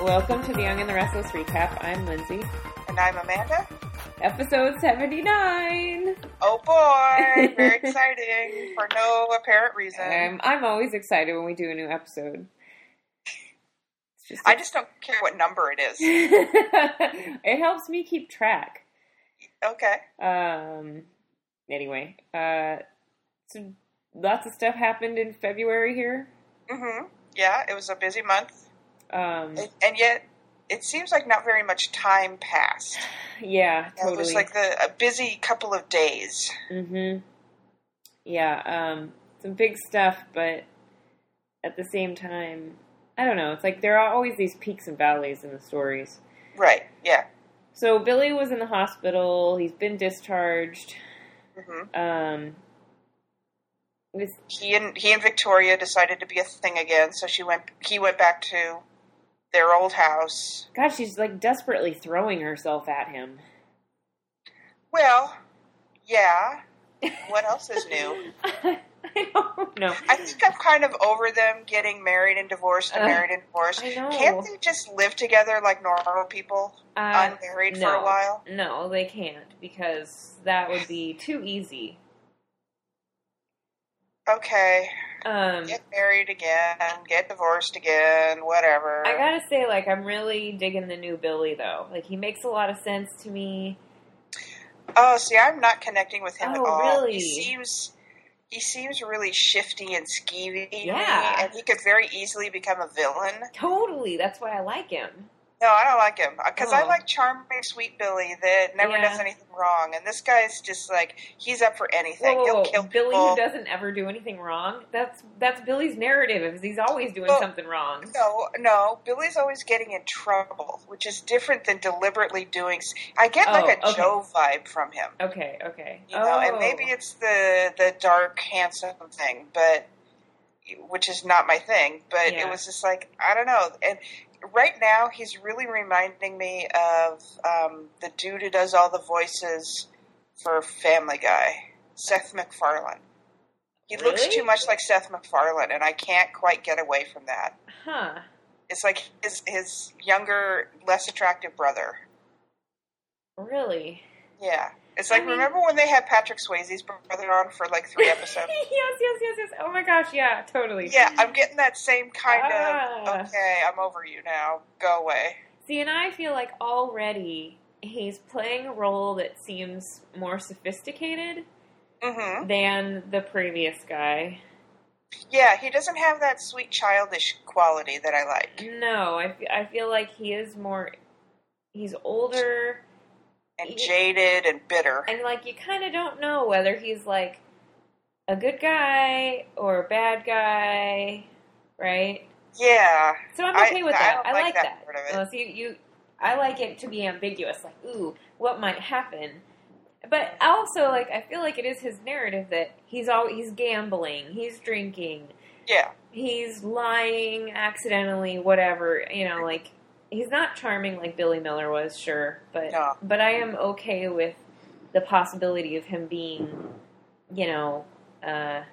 Welcome to the Young and the Restless recap. I'm Lindsay. And I'm Amanda. Episode 79! Oh boy! Very exciting for no apparent reason. I'm always excited when we do a new episode. I just don't care what number it is. It helps me keep track. Okay. Anyway, so lots of stuff happened in February here. Mm-hmm. Yeah, it was a busy month. And yet, it seems like not very much time passed. Yeah, totally. It was like a busy couple of days. Mm-hmm. Yeah, some big stuff, but at the same time, I don't know. It's like there are always these peaks and valleys in the stories. Right, yeah. So Billy was in the hospital. He's been discharged. Mm-hmm. He and Victoria decided to be a thing again, so he went back to their old house. God, she's like desperately throwing herself at him. Well, yeah. What else is new? I don't know. I think I'm kind of over them getting married and divorced and married and divorced. I know. Can't they just live together like normal people, unmarried for a while? No, they can't, because that would be too easy. Okay. Get married again, get divorced again, whatever. I gotta say, like, I'm really digging the new Billy, though. Like, he makes a lot of sense to me. Oh, see, I'm not connecting with him at all. Really? He seems really shifty and skeevy. Yeah. And he could very easily become a villain. Totally. That's why I like him. No, I don't like him. Because I like charming, sweet Billy that never does anything wrong. And this guy's just like, he's up for anything. Whoa, He'll kill Billy people. who doesn't ever do anything wrong? That's Billy's narrative, is he's always doing something wrong. No. Billy's always getting in trouble, which is different than deliberately doing... I get a Joe vibe from him. Okay. You know, and maybe it's the dark, handsome thing, but... which is not my thing, but it was just like, I don't know. And right now, he's really reminding me of the dude who does all the voices for Family Guy, Seth MacFarlane. He looks too much like Seth MacFarlane, and I can't quite get away from that. Huh. It's like his younger, less attractive brother. Really? Yeah. It's like, remember when they had Patrick Swayze's brother on for like 3 episodes? Yes. Oh my gosh, yeah, totally. Yeah, I'm getting that same kind of, okay, I'm over you now, go away. See, and I feel like already he's playing a role that seems more sophisticated than the previous guy. Yeah, he doesn't have that sweet childish quality that I like. No, I feel like he is more, he's older... and jaded and bitter. And, like, you kind of don't know whether he's, like, a good guy or a bad guy, right? Yeah. So I'm okay with that. I like that. Part of it. Well, see, I like it to be ambiguous, like, ooh, what might happen? But also, like, I feel like it is his narrative that he's gambling, he's drinking. Yeah. He's lying accidentally, whatever, you know, like... He's not charming like Billy Miller was, sure, but I am okay with the possibility of him being, you know, a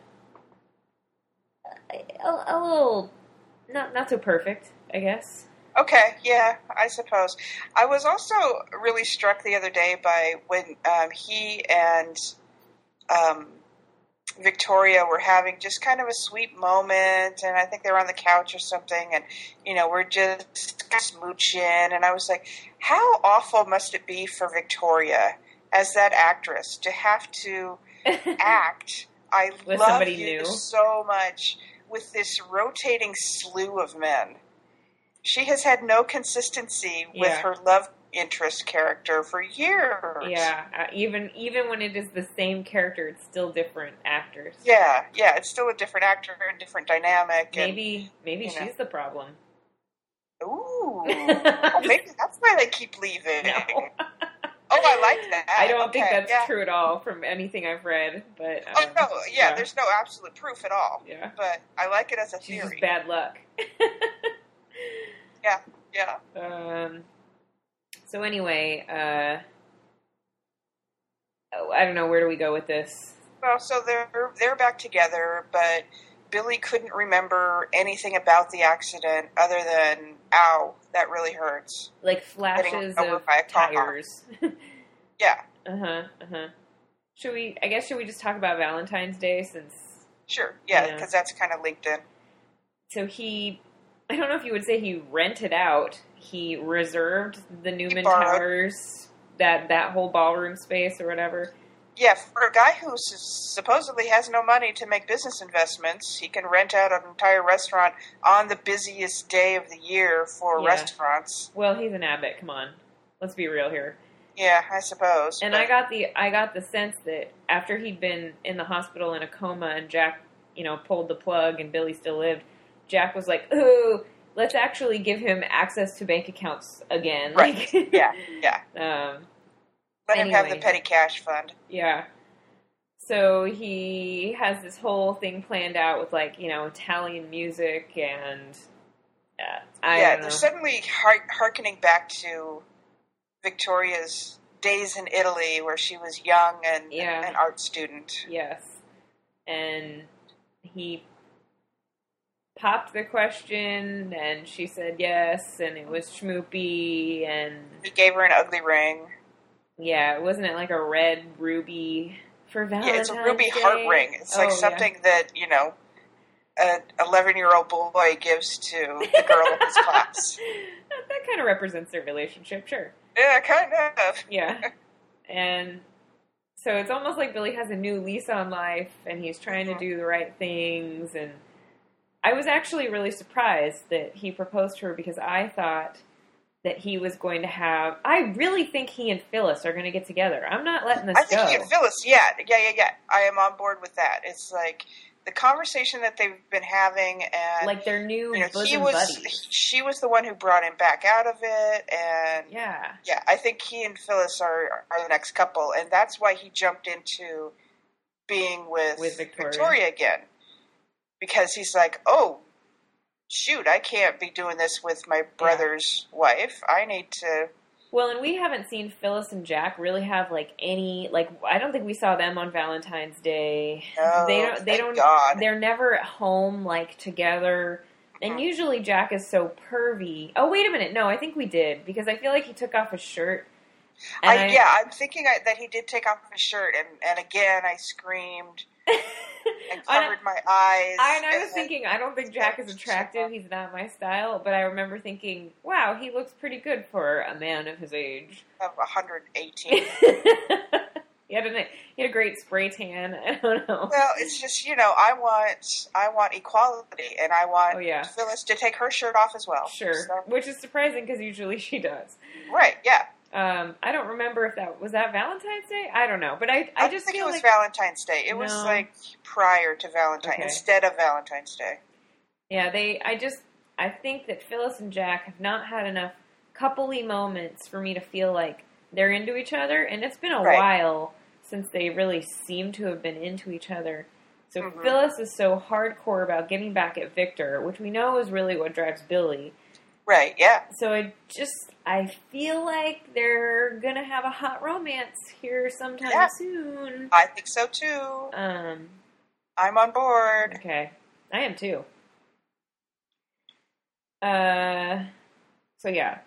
little not so perfect, I guess. Okay, yeah, I suppose. I was also really struck the other day by when he and Victoria were having just kind of a sweet moment, and I think they were on the couch or something, and, you know, we're just smooching, and I was like, how awful must it be for Victoria, as that actress, to have to act, I with love somebody you new so much, with this rotating slew of men. She has had no consistency with her love interest character for years. Yeah, even when it is the same character, it's still different actors. Yeah, it's still a different actor and different dynamic. Maybe she's the problem. Ooh, maybe that's why they keep leaving. No. Oh, I like that. I don't think that's true at all from anything I've read. But there's no absolute proof at all. Yeah, but I like it as a she's theory. just bad luck. Yeah. So anyway, I don't know, where do we go with this? Well, so they're back together, but Billy couldn't remember anything about the accident other than ow, that really hurts. Like flashes of tires. Yeah. Should we just talk about Valentine's Day since... Sure, yeah, because that's kind of linked in. So I don't know if you would say he rented out. He reserved the Newman Towers, that whole ballroom space or whatever. Yeah, for a guy who supposedly has no money to make business investments, he can rent out an entire restaurant on the busiest day of the year for restaurants. Well, he's an Abbott. Come on, let's be real here. Yeah, I suppose. And I got the sense that after he'd been in the hospital in a coma and Jack, pulled the plug and Billy still lived, Jack was like, "Ooh, let's actually give him access to bank accounts again." Right. Yeah. Let him have the petty cash fund. Yeah. So he has this whole thing planned out with Italian music and I don't know. They're suddenly hearkening back to Victoria's days in Italy where she was young and an art student. Yes. And he popped the question and she said yes and it was schmoopy and... He gave her an ugly ring. Yeah, wasn't it like a red ruby for Valentine's Day? Yeah, it's a ruby heart ring. It's like something that, an 11-year-old boy gives to the girl in his class. That kind of represents their relationship, sure. Yeah, kind of. Yeah. And so it's almost like Billy has a new lease on life and he's trying to do the right things. And I was actually really surprised that he proposed to her because I thought that he was going to have... I really think he and Phyllis are going to get together. I'm not letting this go. I think he and Phyllis, yeah. I am on board with that. It's like the conversation that they've been having and... Like their new bosom buddies. She was the one who brought him back out of it, and... Yeah, I think he and Phyllis are the next couple, and that's why he jumped into being with Victoria again. Because he's like, oh... shoot, I can't be doing this with my brother's wife. I need to... Well, and we haven't seen Phyllis and Jack really have, any... I don't think we saw them on Valentine's Day. No, they don't. God. They're never at home, together. And usually Jack is so pervy. Oh, wait a minute. No, I think we did. Because I feel like he took off his shirt. I'm thinking that he did take off his shirt. And again, I screamed... and covered my eyes. I was thinking, I don't think Jack is attractive. He's not my style. But I remember thinking, wow, he looks pretty good for a man of his age. Of 118. He had a great spray tan. I don't know. Well, it's just, I want equality. And I want Phyllis to take her shirt off as well. Sure. So. Which is surprising because usually she does. Right, yeah. I don't remember if was that Valentine's Day? I don't know, but I just think feel it was Valentine's Day. It was prior to Valentine's, instead of Valentine's Day. Yeah, I think that Phyllis and Jack have not had enough coupley moments for me to feel like they're into each other, and it's been a while since they really seem to have been into each other. So Phyllis is so hardcore about getting back at Victor, which we know is really what drives Billy. Right, yeah. So I feel like they're gonna have a hot romance here sometime soon. I think so too. I'm on board. Okay. I am too. So yeah.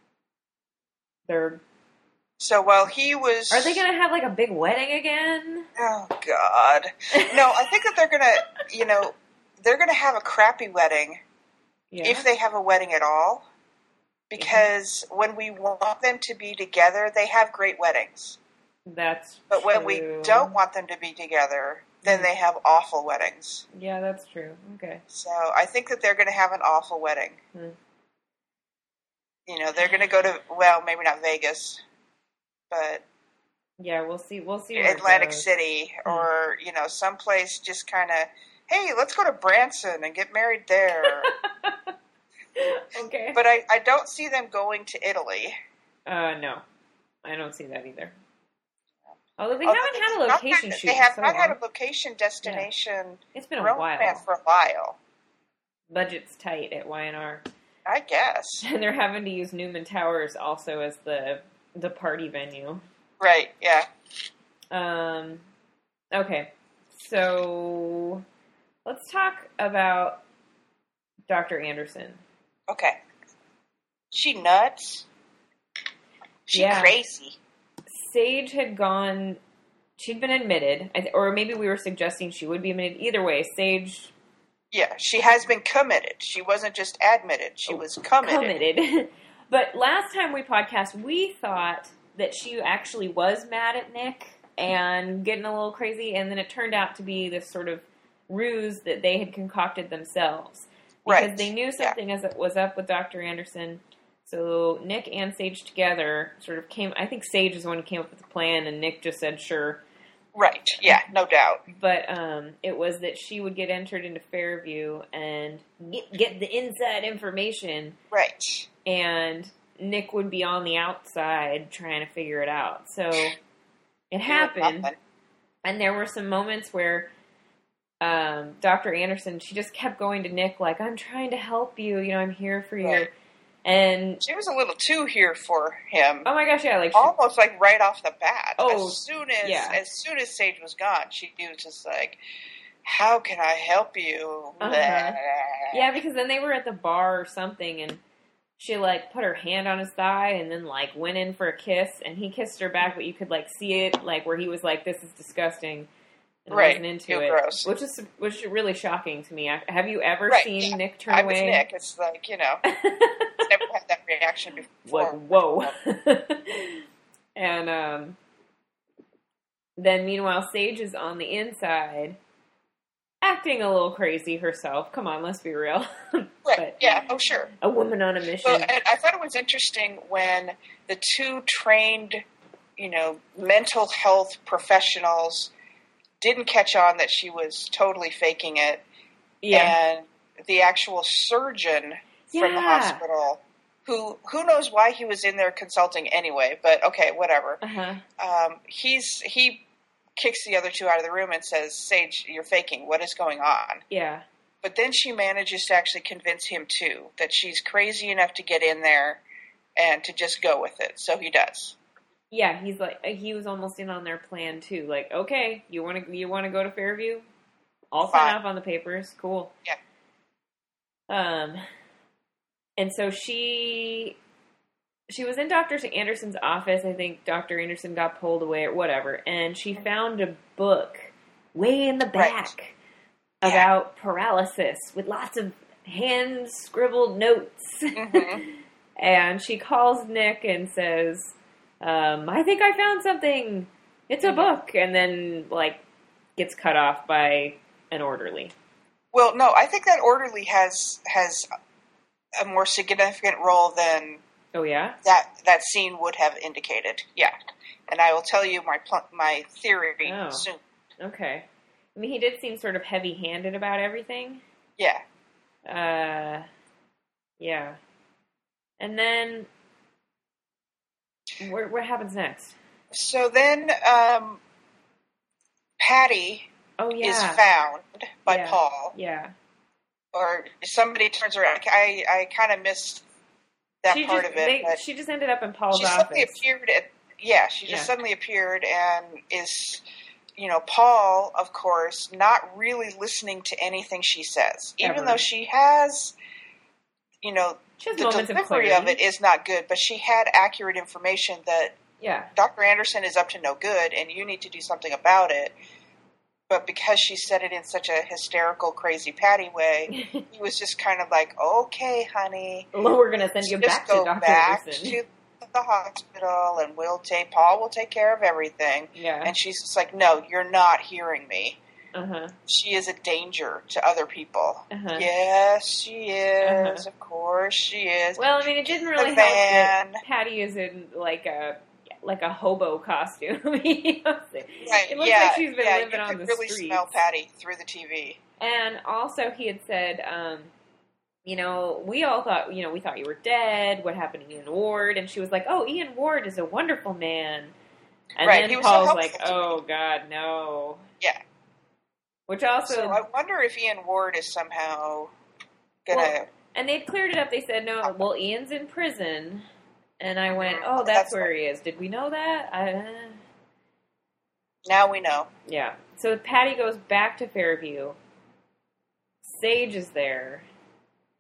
So while he was... Are they gonna have a big wedding again? Oh, God. No, I think that they're gonna have a crappy wedding. Yeah. If they have a wedding at all. Because when we want them to be together, they have great weddings. That's But when we don't want them to be together, then they have awful weddings. Yeah, that's true. Okay. So I think that they're going to have an awful wedding. They're going to go to, well, maybe not Vegas, but... Yeah, we'll see. Atlantic City or, someplace just kind of... Hey, let's go to Branson and get married there. Okay. But I don't see them going to Italy. No. I don't see that either. Although they haven't had a location shoot. They have not had a location destination. Yeah. It's been a while. For a while. Budget's tight at Y&R. I guess. And they're having to use Newman Towers also as the party venue. Right, yeah. Okay. So... let's talk about Dr. Anderson. Okay. She nuts? She crazy. Sage had gone... She'd been admitted, or maybe we were suggesting she would be admitted. Either way, Sage... Yeah, she has been committed. She wasn't just admitted. She was committed. But last time we podcast, we thought that she actually was mad at Nick and getting a little crazy, and then it turned out to be this sort of ruse that they had concocted themselves. Because they knew something was up with Dr. Anderson. So Nick and Sage together sort of came... I think Sage is the one who came up with the plan, and Nick just said, sure. Right, yeah, no doubt. But it was that she would get entered into Fairview and get the inside information. Right. And Nick would be on the outside trying to figure it out. So it happened. And there were some moments where Dr. Anderson, she just kept going to Nick like, I'm trying to help you. You know, I'm here for you. Right. And she was a little too here for him. Oh my gosh, yeah, like almost like right off the bat. Oh, as soon as Sage was gone, she was just like, "How can I help you?" Yeah, because then they were at the bar or something, and she like put her hand on his thigh, and then like went in for a kiss, and he kissed her back, but you could like see it, like where he was like, "This is disgusting." And wasn't into it, gross. which is really shocking to me. Have you ever seen Nick turn away? I was Nick. It's like, you know, never had that reaction before. Like, whoa. And then meanwhile, Sage is on the inside, acting a little crazy herself. Come on, let's be real. Right? Yeah. Oh, sure. A woman on a mission. Well, and I thought it was interesting when the two trained, you know, mental health professionals didn't catch on that she was totally faking it. Yeah. And the actual surgeon from the hospital, who knows why he was in there consulting anyway, but okay, whatever. He kicks the other two out of the room and says, Sage, you're faking. What is going on? Yeah. But then she manages to actually convince him, too, that she's crazy enough to get in there and to just go with it. So he does. Yeah, he's like, he was almost in on their plan too. Like, okay, you want to go to Fairview? I'll sign off on the papers. Cool. Yeah. And so she was in Dr. Anderson's office. I think Dr. Anderson got pulled away or whatever, and she found a book way in the back about paralysis with lots of hand scribbled notes. Mm-hmm. And she calls Nick and says, I think I found something. It's a book. And then, like, gets cut off by an orderly. Well, no, I think that orderly has a more significant role than that scene would have indicated. Yeah. And I will tell you my theory soon. Okay. I mean, he did seem sort of heavy-handed about everything. Yeah. Yeah. And then... What happens next? So then Patty is found by Paul. Yeah. Or somebody turns around. I kind of missed that part of it. She just ended up in Paul's office. She just suddenly appeared and is, you know, Paul, of course, not really listening to anything she says. Even though she has, you know... The delivery of it is not good, but she had accurate information that Dr. Anderson is up to no good and you need to do something about it. But because she said it in such a hysterical, crazy Patty way, he was just kind of like, okay, honey. Well, we're going to send you back to Dr. Anderson. To the hospital and Paul will take care of everything. Yeah. And she's just like, no, you're not hearing me. She is a danger to other people. Yes, she is. Of course, she is. Well, I mean, it didn't really help that Patty is in like a hobo costume. It looks like she's been living on the streets. You could really smell Patty through the TV. And also, he had said, you know, we all thought, you know, we thought you were dead. What happened to Ian Ward? And she was like, oh, Ian Ward is a wonderful man. And then Paul's like, oh God, no. Yeah. Which also... So I wonder if Ian Ward is somehow gonna... Well, and they'd cleared it up. They said, no, well, Ian's in prison. And I went, oh, that's where he is. Did we know that? Now we know. Yeah. So Patty goes back to Fairview. Sage is there.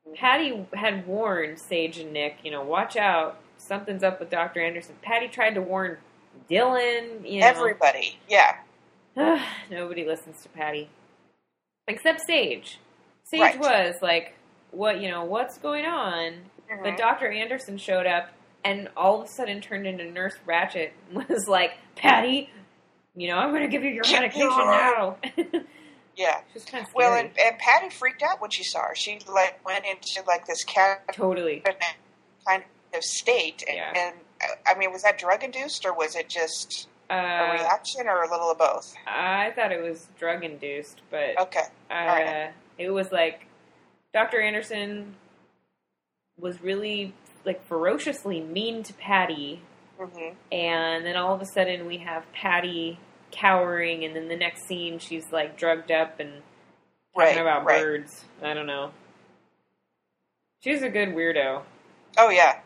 Patty had warned Sage and Nick, watch out, something's up with Dr. Anderson. Patty tried to warn Dylan, Everybody, yeah. Nobody listens to Patty. Except Sage. Sage was like, what's going on? Mm-hmm. But Dr. Anderson showed up and all of a sudden turned into Nurse Ratched and was like, Patty, I'm going to give you your medication now. Yeah. She was kind of scary. Well, and Patty freaked out when she saw her. She went into this totally kind of state. And I mean, was that drug induced or was it just a reaction or a little of both? I thought it was drug induced, but okay. Right. It was like Dr. Anderson was really ferociously mean to Patty, and then all of a sudden we have Patty cowering, and then the next scene she's drugged up and talking about birds. I don't know. She's a good weirdo. Oh yeah.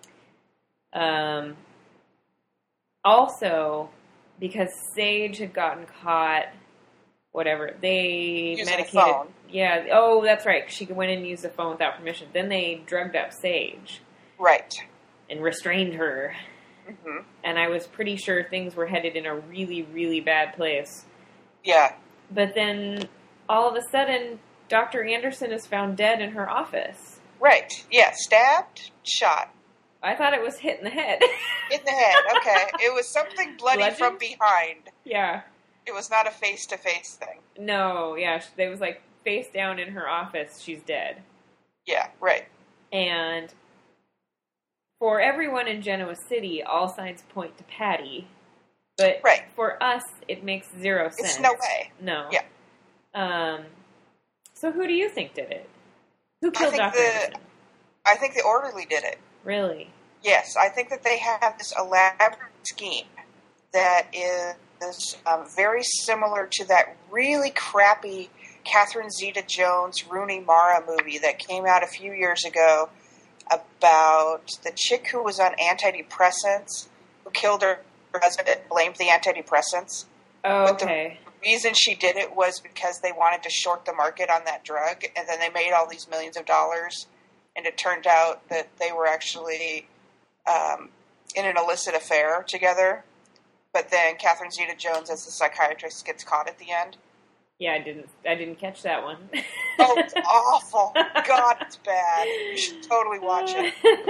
Also, because Sage had gotten caught, they using medicated. The phone. Yeah. Oh, that's right. She went in and used the phone without permission. Then they drugged up Sage. Right. And restrained her. Mm-hmm. And I was pretty sure things were headed in a really, really bad place. Yeah. But then, all of a sudden, Dr. Anderson is found dead in her office. Right. Yeah. Stabbed, shot. I thought it was hit in the head. Hit in the head, okay. It was something bloody from behind. Yeah. It was not a face-to-face thing. No, yeah. It was face down in her office, she's dead. Yeah, right. And for everyone in Genoa City, all signs point to Patty. But for us, it makes zero sense. It's no way. No. Yeah. So who do you think did it? Who killed Dr. Anderson? I think the orderly did it. Really? Yes, I think that they have this elaborate scheme that is very similar to that really crappy Catherine Zeta-Jones, Rooney Mara movie that came out a few years ago about the chick who was on antidepressants, who killed her husband, blamed the antidepressants. Oh, okay. But the reason she did it was because they wanted to short the market on that drug, and then they made all these millions of dollars, and it turned out that they were actually in an illicit affair together. But then Catherine Zeta-Jones, as the psychiatrist, gets caught at the end. Yeah, I didn't catch that one. Oh, it's awful. God, it's bad. You should totally watch it.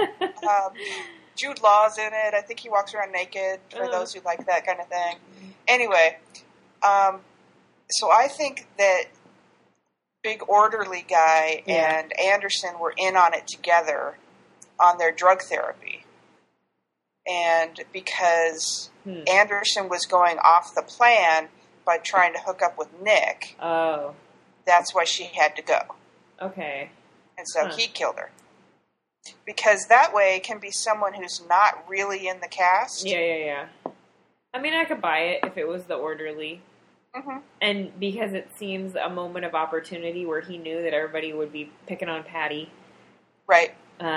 Jude Law's in it. I think he walks around naked, for those who like that kind of thing. Anyway, so I think that Big Orderly Guy and Anderson were in on it together on their drug therapy. And because Anderson was going off the plan by trying to hook up with Nick, that's why she had to go. Okay. And so he killed her. Because that way it can be someone who's not really in the cast. Yeah. I mean, I could buy it if it was the orderly. Mm-hmm. And because it seems a moment of opportunity where he knew that everybody would be picking on Patty. Right.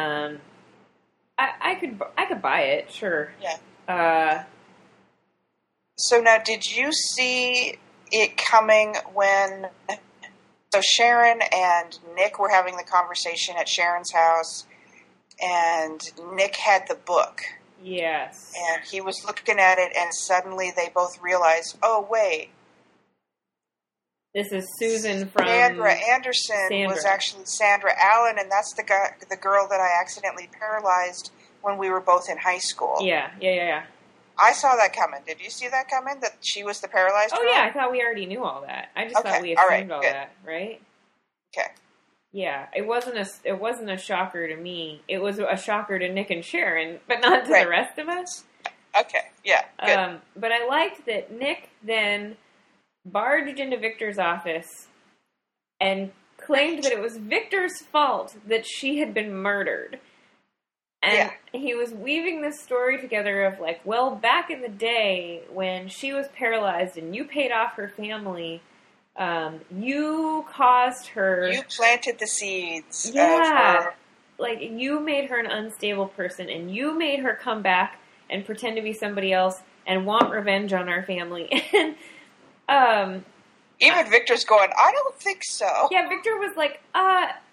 I could buy it, sure. Yeah. So now, did you see it coming when... So Sharon and Nick were having the conversation at Sharon's house, and Nick had the book. Yes. And he was looking at it, and suddenly they both realized, oh, wait. This is Susan from... Sandra Anderson was actually Sandra Allen, and that's the girl that I accidentally paralyzed when we were both in high school. Yeah. I saw that coming. Did you see that coming? That she was the paralyzed girl? Yeah, I thought we already knew all that. I just thought we assumed all that, right? Okay. Yeah, it wasn't a shocker to me. It was a shocker to Nick and Sharon, but not to the rest of us. Okay, yeah, good. But I liked that Nick then barged into Victor's office and claimed that it was Victor's fault that she had been murdered. And he was weaving this story together of well, back in the day when she was paralyzed and you paid off her family, you caused her... You planted the seeds of her. You made her an unstable person, and you made her come back and pretend to be somebody else and want revenge on our family. And, even Victor's going, I don't think so. Yeah, Victor was like,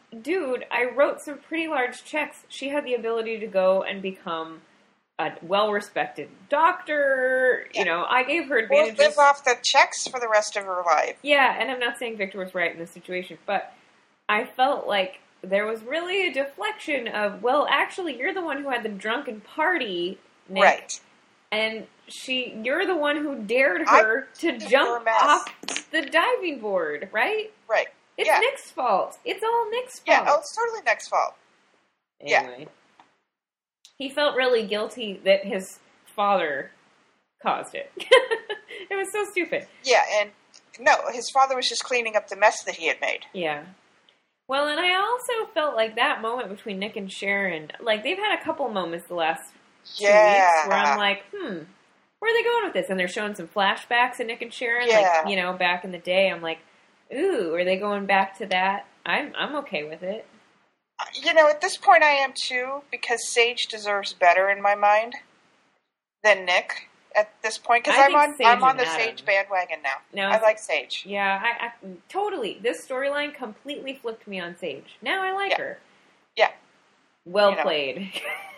dude, I wrote some pretty large checks. She had the ability to go and become a well-respected doctor. Yeah. You know, I gave her advantages. Or live off the checks for the rest of her life. Yeah, and I'm not saying Victor was right in this situation, but I felt like there was really a deflection of, well, actually, you're the one who had the drunken party, Nick. Right. And you're the one who dared her to jump off the diving board, right? Right. It's Nick's fault. It's all Nick's fault. Yeah, it's totally Nick's fault. Anyway. Yeah. He felt really guilty that his father caused it. It was so stupid. Yeah, and no, his father was just cleaning up the mess that he had made. Yeah. Well, and I also felt like that moment between Nick and Sharon, like, they've had a couple moments the last 2 weeks where I'm like, where are they going with this? And they're showing some flashbacks of Nick and Sharon, like, you know, back in the day. I'm like, ooh, are they going back to that? I'm okay with it. You know, at this point I am too, because Sage deserves better in my mind than Nick at this point, because I'm on the Sage bandwagon now. No, I like Sage. Yeah, I totally. This storyline completely flipped me on Sage. Now I like her. Yeah. Well played.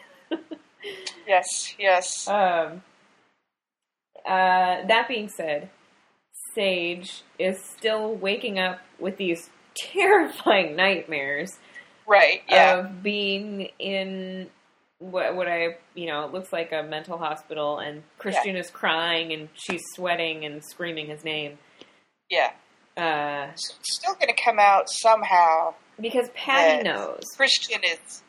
Yes. That being said, Sage is still waking up with these terrifying nightmares. Right, yeah. Of being in what it looks like a mental hospital, and Christian is crying, and she's sweating and screaming his name. Yeah. So it's still going to come out somehow. Because Patty knows. Christian is...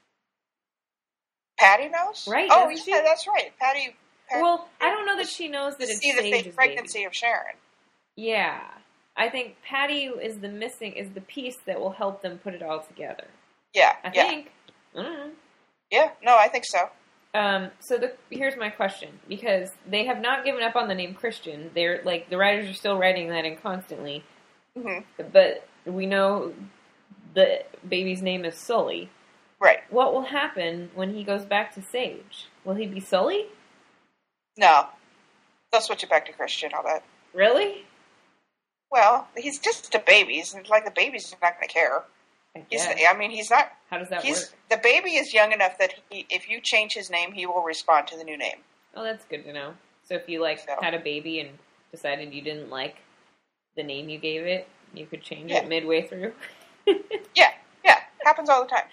Patty knows? Right. Oh, yeah, that's right. Patty... Well, I don't know that she knows that it's Sage's the fake pregnancy baby. Of Sharon. Yeah. I think Patty is the piece that will help them put it all together. Yeah. I think. I don't know. Yeah, no, I think so. So here's my question, because they have not given up on the name Christian. They're like, the writers are still writing that in constantly. Mm-hmm. But we know the baby's name is Sully. Right. What will happen when he goes back to Sage? Will he be Sully? No. They'll switch it back to Christian, I'll bet. Really? Well, he's just a baby. It's like the baby's not going to care. He's not... How does that work? The baby is young enough that if you change his name, he will respond to the new name. Oh, that's good to know. So if you, had a baby and decided you didn't like the name you gave it, you could change it midway through? Yeah. Happens all the time.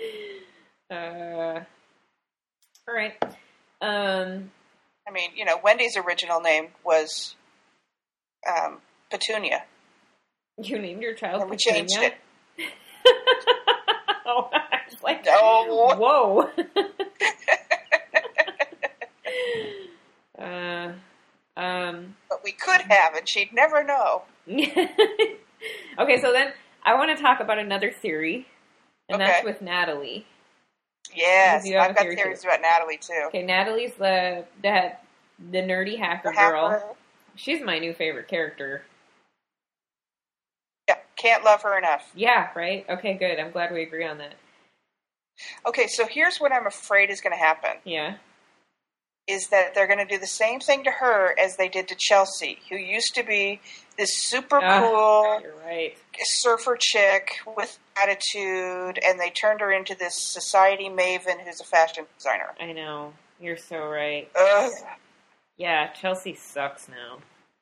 All right. Wendy's original name was Petunia. You named your child Petunia? We changed it. Oh, I was like, no. Whoa. But we could have, and she'd never know. Okay, so then I want to talk about another theory, and that's with Natalie. Yes, I've got theories about Natalie, too. Okay, Natalie's the nerdy hacker girl. She's my new favorite character. Yeah, can't love her enough. Yeah, right? Okay, good. I'm glad we agree on that. Okay, so here's what I'm afraid is going to happen. Yeah. Is that they're going to do the same thing to her as they did to Chelsea, who used to be this super cool surfer chick with attitude, and they turned her into this society maven who's a fashion designer. I know. You're so right. Ugh. Yeah, Chelsea sucks now.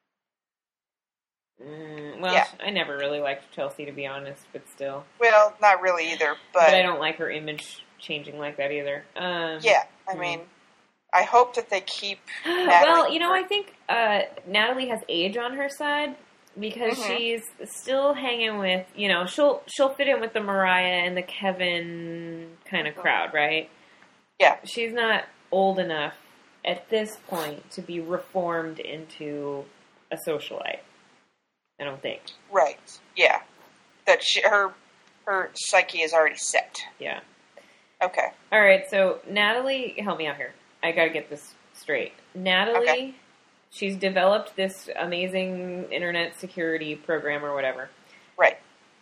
I never really liked Chelsea, to be honest, but still. Well, not really either, but I don't like her image changing like that either. I mean, I hope that they keep Natalie. Well, I think Natalie has age on her side, because she's still hanging with, she'll fit in with the Mariah and the Kevin kind of crowd, right? Yeah. She's not old enough at this point to be reformed into a socialite. I don't think. Right. Yeah. That her psyche is already set. Yeah. Okay. All right. So Natalie, help me out here. I got to get this straight. Natalie, she's developed this amazing internet security program or whatever. Right.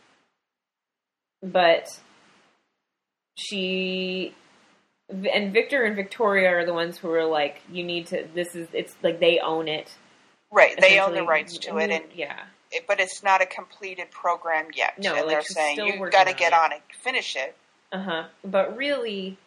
But and Victor and Victoria are the ones who are like, you need to, it's like they own it. Right. They own the rights to it. And but it's not a completed program yet. No, and like they're saying you've got to get on it, finish it. But really,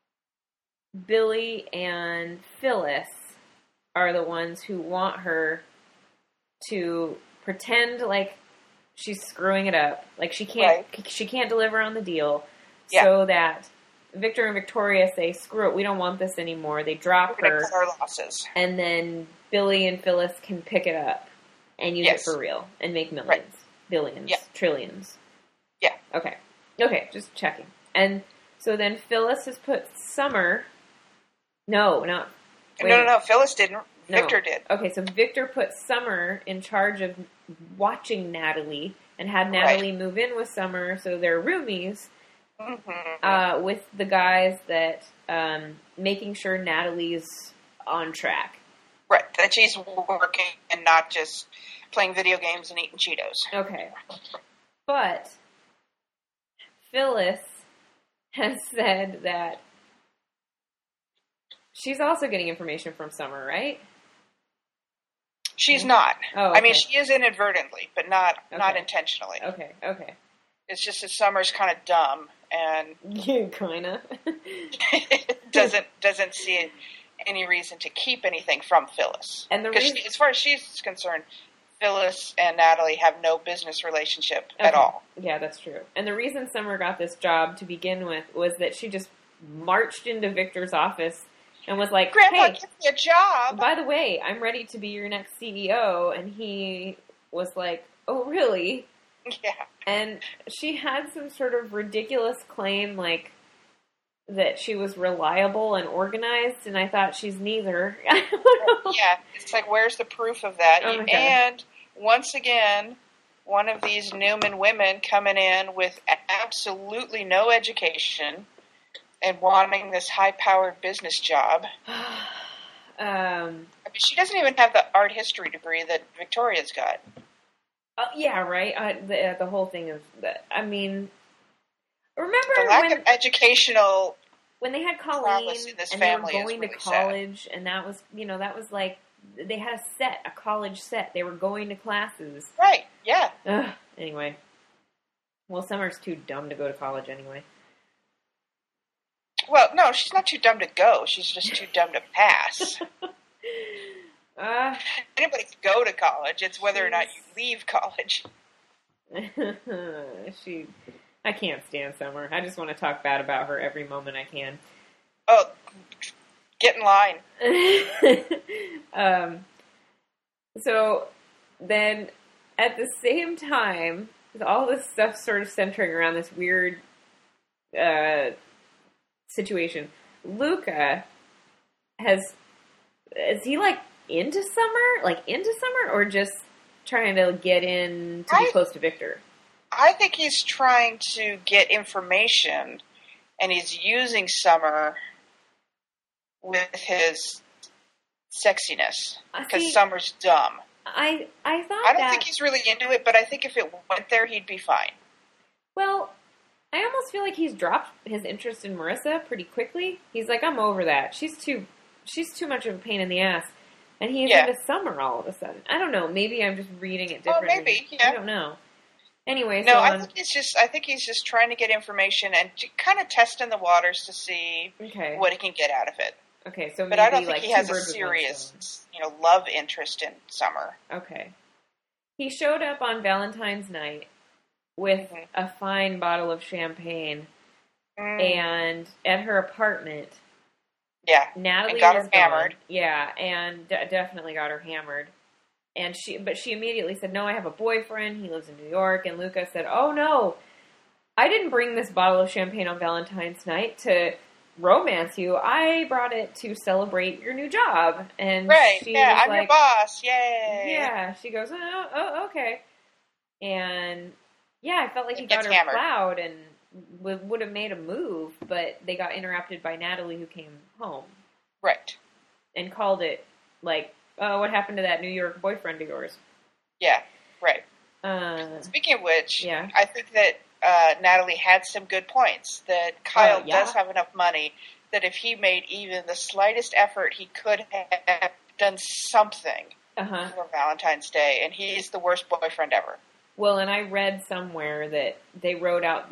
Billy and Phyllis are the ones who want her to pretend like she's screwing it up, like she can't deliver on the deal, so that Victor and Victoria say, "Screw it, we don't want this anymore." They drop her, cut our losses, and then Billy and Phyllis can pick it up and use it for real and make millions, billions, trillions. Yeah. Okay, just checking. And so then Phyllis has put Summer. No. Phyllis didn't. Victor did. Okay, so Victor put Summer in charge of watching Natalie and had Natalie move in with Summer, so they're roomies with the guys that making sure Natalie's on track. Right, that she's working and not just playing video games and eating Cheetos. Okay. But Phyllis has said that she's also getting information from Summer, right? She's not. Oh, okay. I mean, she is inadvertently, but not intentionally. Okay. It's just that Summer's kind of dumb and kinda doesn't see any reason to keep anything from Phyllis. And as far as she's concerned, Phyllis and Natalie have no business relationship at all. Yeah, that's true. And the reason Summer got this job to begin with was that she just marched into Victor's office and was like, "Grandpa, hey, give me a job. By the way, I'm ready to be your next CEO." And he was like, "Oh, really?" Yeah. And she had some sort of ridiculous claim, like, that she was reliable and organized, and I thought she's neither. I don't know. Yeah, it's like, where's the proof of that? Oh my God. And once again, one of these Newman women coming in with absolutely no education and wanting this high-powered business job. I mean, she doesn't even have the art history degree that Victoria's got. Yeah, right. The whole thing is that. I mean, remember the lack of educational when they had Colleen and they were going really to college, sad. And that was like they had a college set. They were going to classes. Right. Yeah. Anyway, well, Summer's too dumb to go to college anyway. Well, no, she's not too dumb to go. She's just too dumb to pass. Anybody can go to college. It's whether or not you leave college. I can't stand Summer. I just want to talk bad about her every moment I can. Oh, get in line. So then, at the same time, with all this stuff sort of centering around this weird situation, Luca is he like into Summer, or just trying to get in to be close to Victor? I think he's trying to get information, and he's using Summer with his sexiness because Summer's dumb. I thought I don't think he's really into it, but I think if it went there, he'd be fine. Well, I almost feel like he's dropped his interest in Marissa pretty quickly. He's like, I'm over that. She's too much of a pain in the ass. And he's into Summer all of a sudden. I don't know. Maybe I'm just reading it differently. Oh, maybe. Yeah. I don't know. Anyway, no, I think he's just trying to get information and kind of testing the waters to see what he can get out of it. Okay, so but I don't think he has a serious, love interest in Summer. Okay. He showed up on Valentine's night with a fine bottle of champagne, and at her apartment. Yeah, Natalie got her hammered. Yeah, and definitely got her hammered. And she immediately said, "No, I have a boyfriend. He lives in New York." And Luca said, "Oh no, I didn't bring this bottle of champagne on Valentine's night to romance you. I brought it to celebrate your new job." And she was I'm like, your boss. Yay! Yeah, she goes, "Oh, okay." And yeah, I felt like he got her hammered. plowed and would have made a move, but they got interrupted by Natalie, who came home. Right. And called it, like, "Oh, what happened to that New York boyfriend of yours?" Yeah, right. Speaking of which, I think that Natalie had some good points, that Kyle does have enough money that if he made even the slightest effort, he could have done something for Valentine's Day, and he's the worst boyfriend ever. Well, and I read somewhere that they wrote out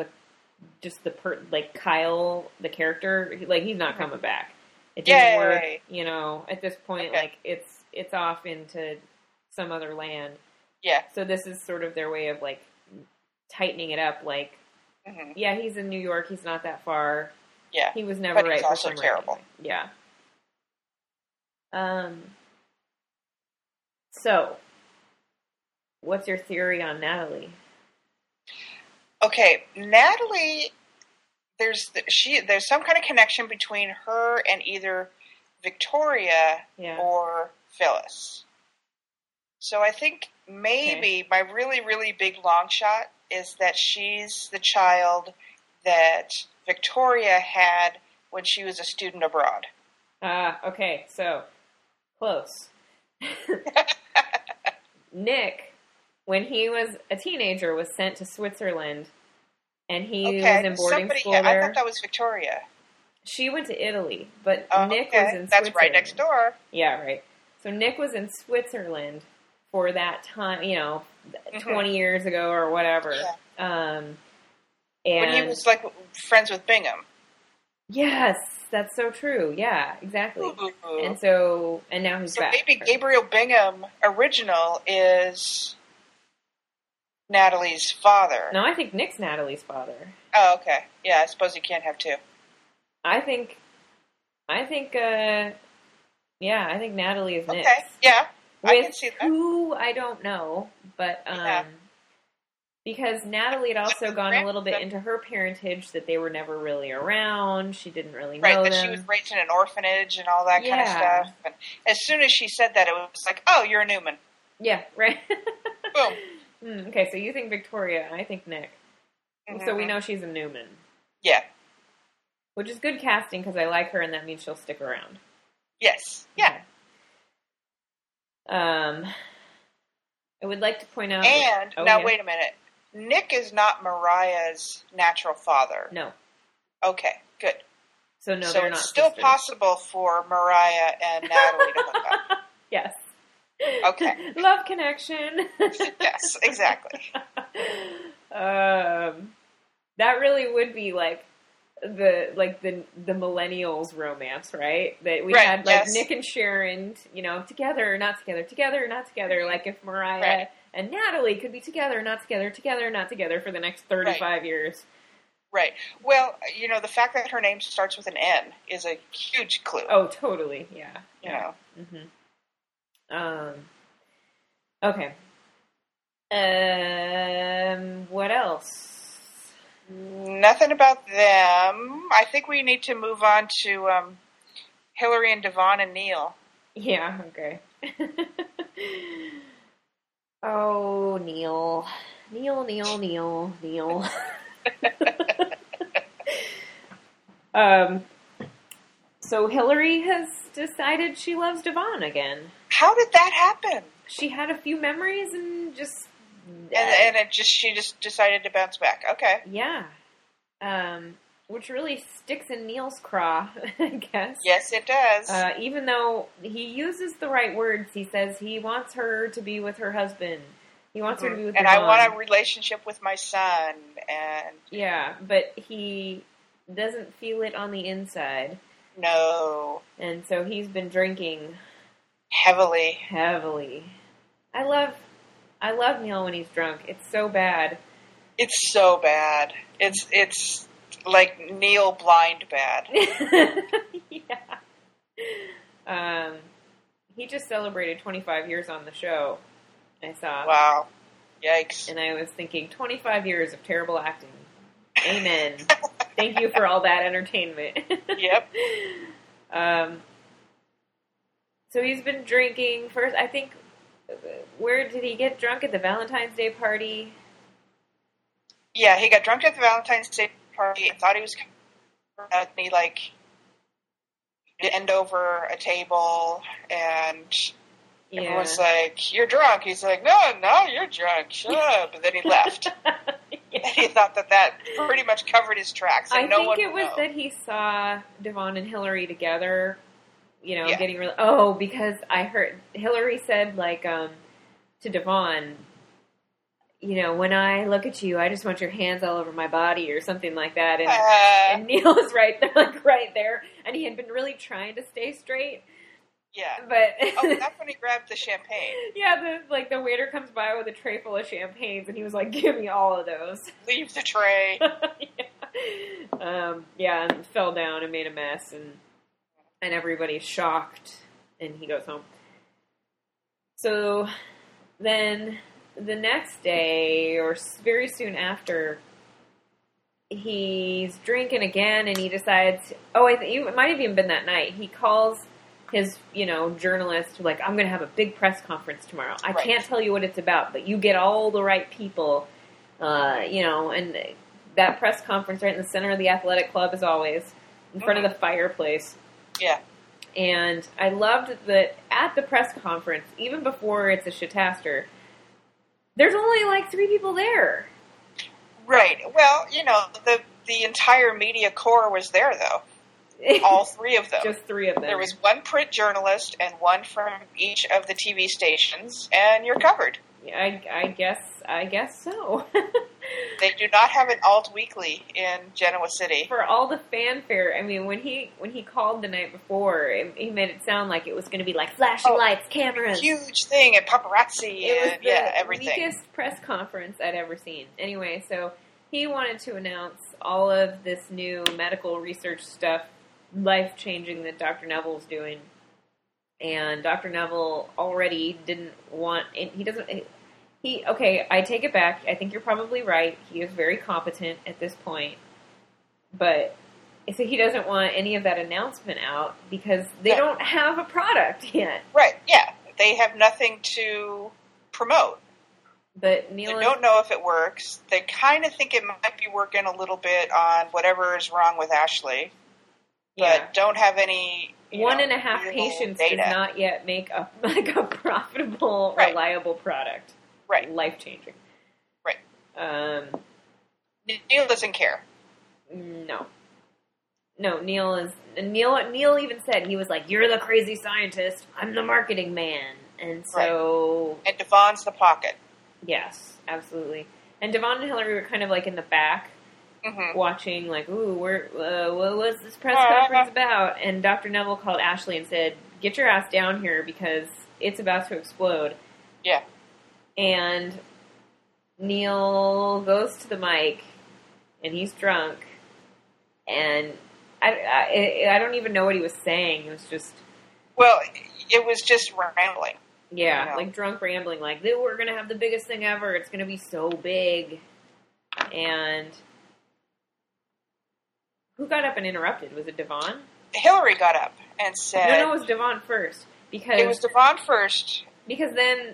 Kyle, the character, like he's not coming back. It didn't work, at this point, like it's off into some other land. Yeah. So this is sort of their way of like tightening it up, like, yeah, he's in New York, he's not that far. Yeah. He was never right for some terrible. Yeah. So, what's your theory on Natalie? Okay, Natalie, there's some kind of connection between her and either Victoria or Phyllis. So I think maybe my really, really big long shot is that she's the child that Victoria had when she was a student abroad. Okay, so close. Nick, when he was a teenager, was sent to Switzerland, and he was in boarding school there. I thought that was Victoria. She went to Italy, but Nick was in Switzerland. That's right next door. Yeah, right. So Nick was in Switzerland for that time, 20 years ago or whatever. Yeah. And when he was like friends with Bingham. Yes, that's so true. Yeah, exactly. Ooh. And now he's back. So maybe Gabriel Bingham original is Natalie's father. No, I think Nick's Natalie's father. Oh, okay. Yeah, I suppose you can't have two. I think Natalie is Nick's. Okay, yeah. I can see that. Who, I don't know, but because Natalie had also gone a little bit into her parentage, that they were never really around. She didn't really know them. Right, that she was raised in an orphanage and all that kind of stuff. And as soon as she said that, it was like, oh, you're a Newman. Yeah, right. Boom. Okay, so you think Victoria, and I think Nick. Mm-hmm. So we know she's a Newman. Yeah. Which is good casting, because I like her, and that means she'll stick around. Yes. Yeah. Okay. I would like to point out... And, wait a minute. Nick is not Mariah's natural father. No. Okay, good. So they're not it's still possible for Mariah and Natalie to hook up. Yes. Okay. Love connection. Yes, exactly. That really would be like the millennials romance, right? That we had Nick and Sharon, together, not together, together, not together. Like if Mariah and Natalie could be together, not together, together, not together for the next 35 years. Right. Well, the fact that her name starts with an N is a huge clue. Oh, totally. Yeah. Okay. What else? Nothing about them. I think we need to move on to Hillary and Devon and Neil. Yeah, okay. Oh, Neil. Neil. So Hillary has decided she loves Devon again. How did that happen? She had a few memories and just... she just decided to bounce back. Okay. Yeah. Which really sticks in Neil's craw, I guess. Yes, it does. Even though he uses the right words, he says he wants her to be with her husband. He wants her to be with And Devon. I want a relationship with my son. And yeah, but he doesn't feel it on the inside. No. And so he's been drinking heavily. I love Neil when he's drunk. It's so bad. It's so bad. It's like Neil blind bad. Yeah. He just celebrated 25 years on the show. I saw. Wow. Yikes. And I was thinking, 25 years of terrible acting. Amen. Thank you for all that entertainment. Yep. So he's been drinking first, I think, where did he get drunk? At the Valentine's Day party? Yeah, he got drunk at the Valentine's Day party and thought he was and he end over a table and everyone's like, you're drunk. He's like, no, you're drunk. Shut up. And then he left. Yeah. And he thought that pretty much covered his tracks. And I think it was that he saw Devon and Hillary together, getting really... because I heard Hillary said, like, to Devon, when I look at you, I just want your hands all over my body or something like that. And Neil was right there. And he had been really trying to stay straight. Yeah. But that's when he grabbed the champagne. Yeah, the waiter comes by with a tray full of champagnes, and he was like, "Give me all of those." Leave the tray. And fell down and made a mess, and everybody's shocked, and he goes home. So then the next day, or very soon after, he's drinking again, and he decides, it might have even been that night, he calls his, journalist, like, I'm going to have a big press conference tomorrow. I can't tell you what it's about, but you get all the right people, and that press conference right in the center of the athletic club, as always, in front of the fireplace. Yeah. And I loved that at the press conference, even before it's a shitaster, there's only like 3 people there. Right. Well, the entire media corps was there, though. All 3 of them. Just 3 of them. There was 1 print journalist and 1 from each of the TV stations, and you're covered. Yeah, I guess so. They do not have an alt weekly in Genoa City. For all the fanfare, I mean, when he called the night before, he made it sound like it was going to be like flashing lights, cameras, huge thing, and paparazzi, it was everything. The weakest press conference I'd ever seen. Anyway, so he wanted to announce all of this new medical research stuff, life-changing, that Dr. Neville's doing. And Dr. Neville already didn't want... I take it back. I think you're probably right. He is very competent at this point. But so he doesn't want any of that announcement out because they don't have a product yet. Right, yeah. They have nothing to promote. But Neil don't know if it works. They kind of think it might be working a little bit on whatever is wrong with Ashley. But don't have any... 1.5 patients data. Does not yet make a profitable, reliable product. Right. Life-changing. Right. Neil doesn't care. No, Neil even said, he was like, "You're the crazy scientist, I'm the marketing man." And so... And Devon's the pocket. Yes, absolutely. And Devon and Hillary were kind of like in the back, watching, like, ooh, what was this press conference about? And Dr. Neville called Ashley and said, "Get your ass down here because it's about to explode." Yeah. And Neil goes to the mic, and he's drunk, and I don't even know what he was saying. It was just... Well, it was just rambling. Yeah, like drunk rambling, like, we're going to have the biggest thing ever. It's going to be so big. And who got up and interrupted? Was it Devon? Hillary got up and said... No, it was Devon first. Because it was Devon first. Because then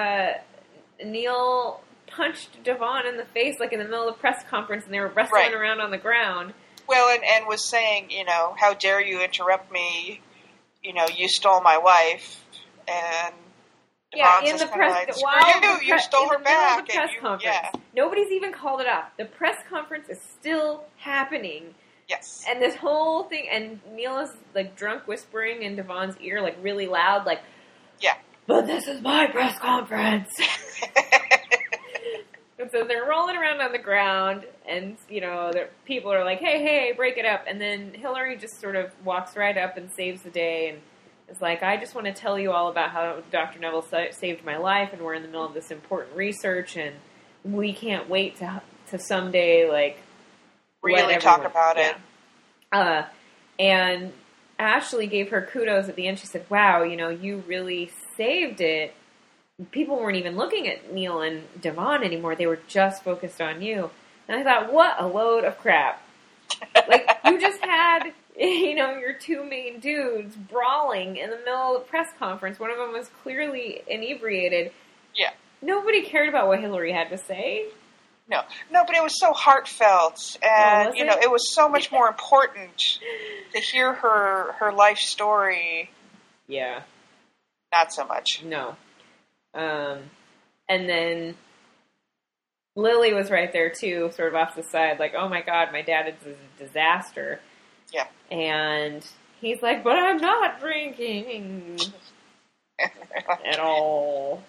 Neil punched Devon in the face, like in the middle of the press conference, and they were wrestling around on the ground. Well, and was saying, how dare you interrupt me? You stole my wife. And Devon's in the press, you stole her back. The press conference. Nobody's even called it off. The press conference is still happening. Yes. And this whole thing, and Neil is like drunk whispering in Devon's ear, like really loud, like, yeah. But this is my press conference. And so they're rolling around on the ground, and, people are like, hey, break it up. And then Hillary just sort of walks right up and saves the day, and is like, I just want to tell you all about how Dr. Neville saved my life, and we're in the middle of this important research, and we can't wait to someday, like, really talk about it. And Ashley gave her kudos at the end. She said, wow, you really saved it. People weren't even looking at Neil and Devon anymore. They were just focused on you. And I thought, what a load of crap. Like, you just had, your 2 main dudes brawling in the middle of the press conference. One of them was clearly inebriated. Yeah. Nobody cared about what Hillary had to say. No, but it was so heartfelt, and, it was so much more important to hear her life story. Yeah. Not so much. No. And then Lily was right there too, sort of off the side, like, oh my God, my dad is a disaster. Yeah. And He's like, but I'm not drinking at all.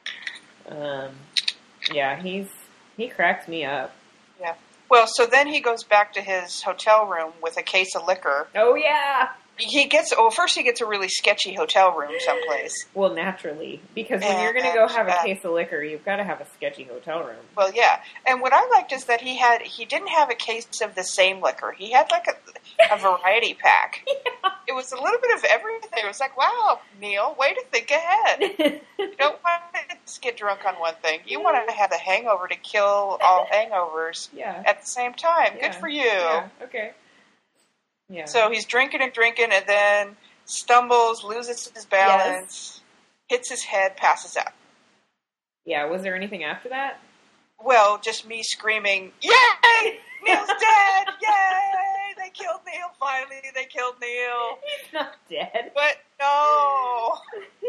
Yeah, he cracks me up. Yeah. Well, so then he goes back to his hotel room with a case of liquor. Oh, yeah. First he gets a really sketchy hotel room someplace. Well, naturally. Because when you're going to go have a case of liquor, you've got to have a sketchy hotel room. Well, yeah. And what I liked is that he didn't have a case of the same liquor. He had like a variety pack. Yeah. It was a little bit of everything. It was like, wow, Neil, way to think ahead. You don't want to just get drunk on one thing. You want to have a hangover to kill all hangovers at the same time. Yeah. Good for you. Yeah, okay. Yeah. So he's drinking and then stumbles, loses his balance, hits his head, passes out. Yeah, was there anything after that? Well, just me screaming, yay! Neil's dead! Yay! They killed Neil, finally! They killed Neil! He's not dead. But no!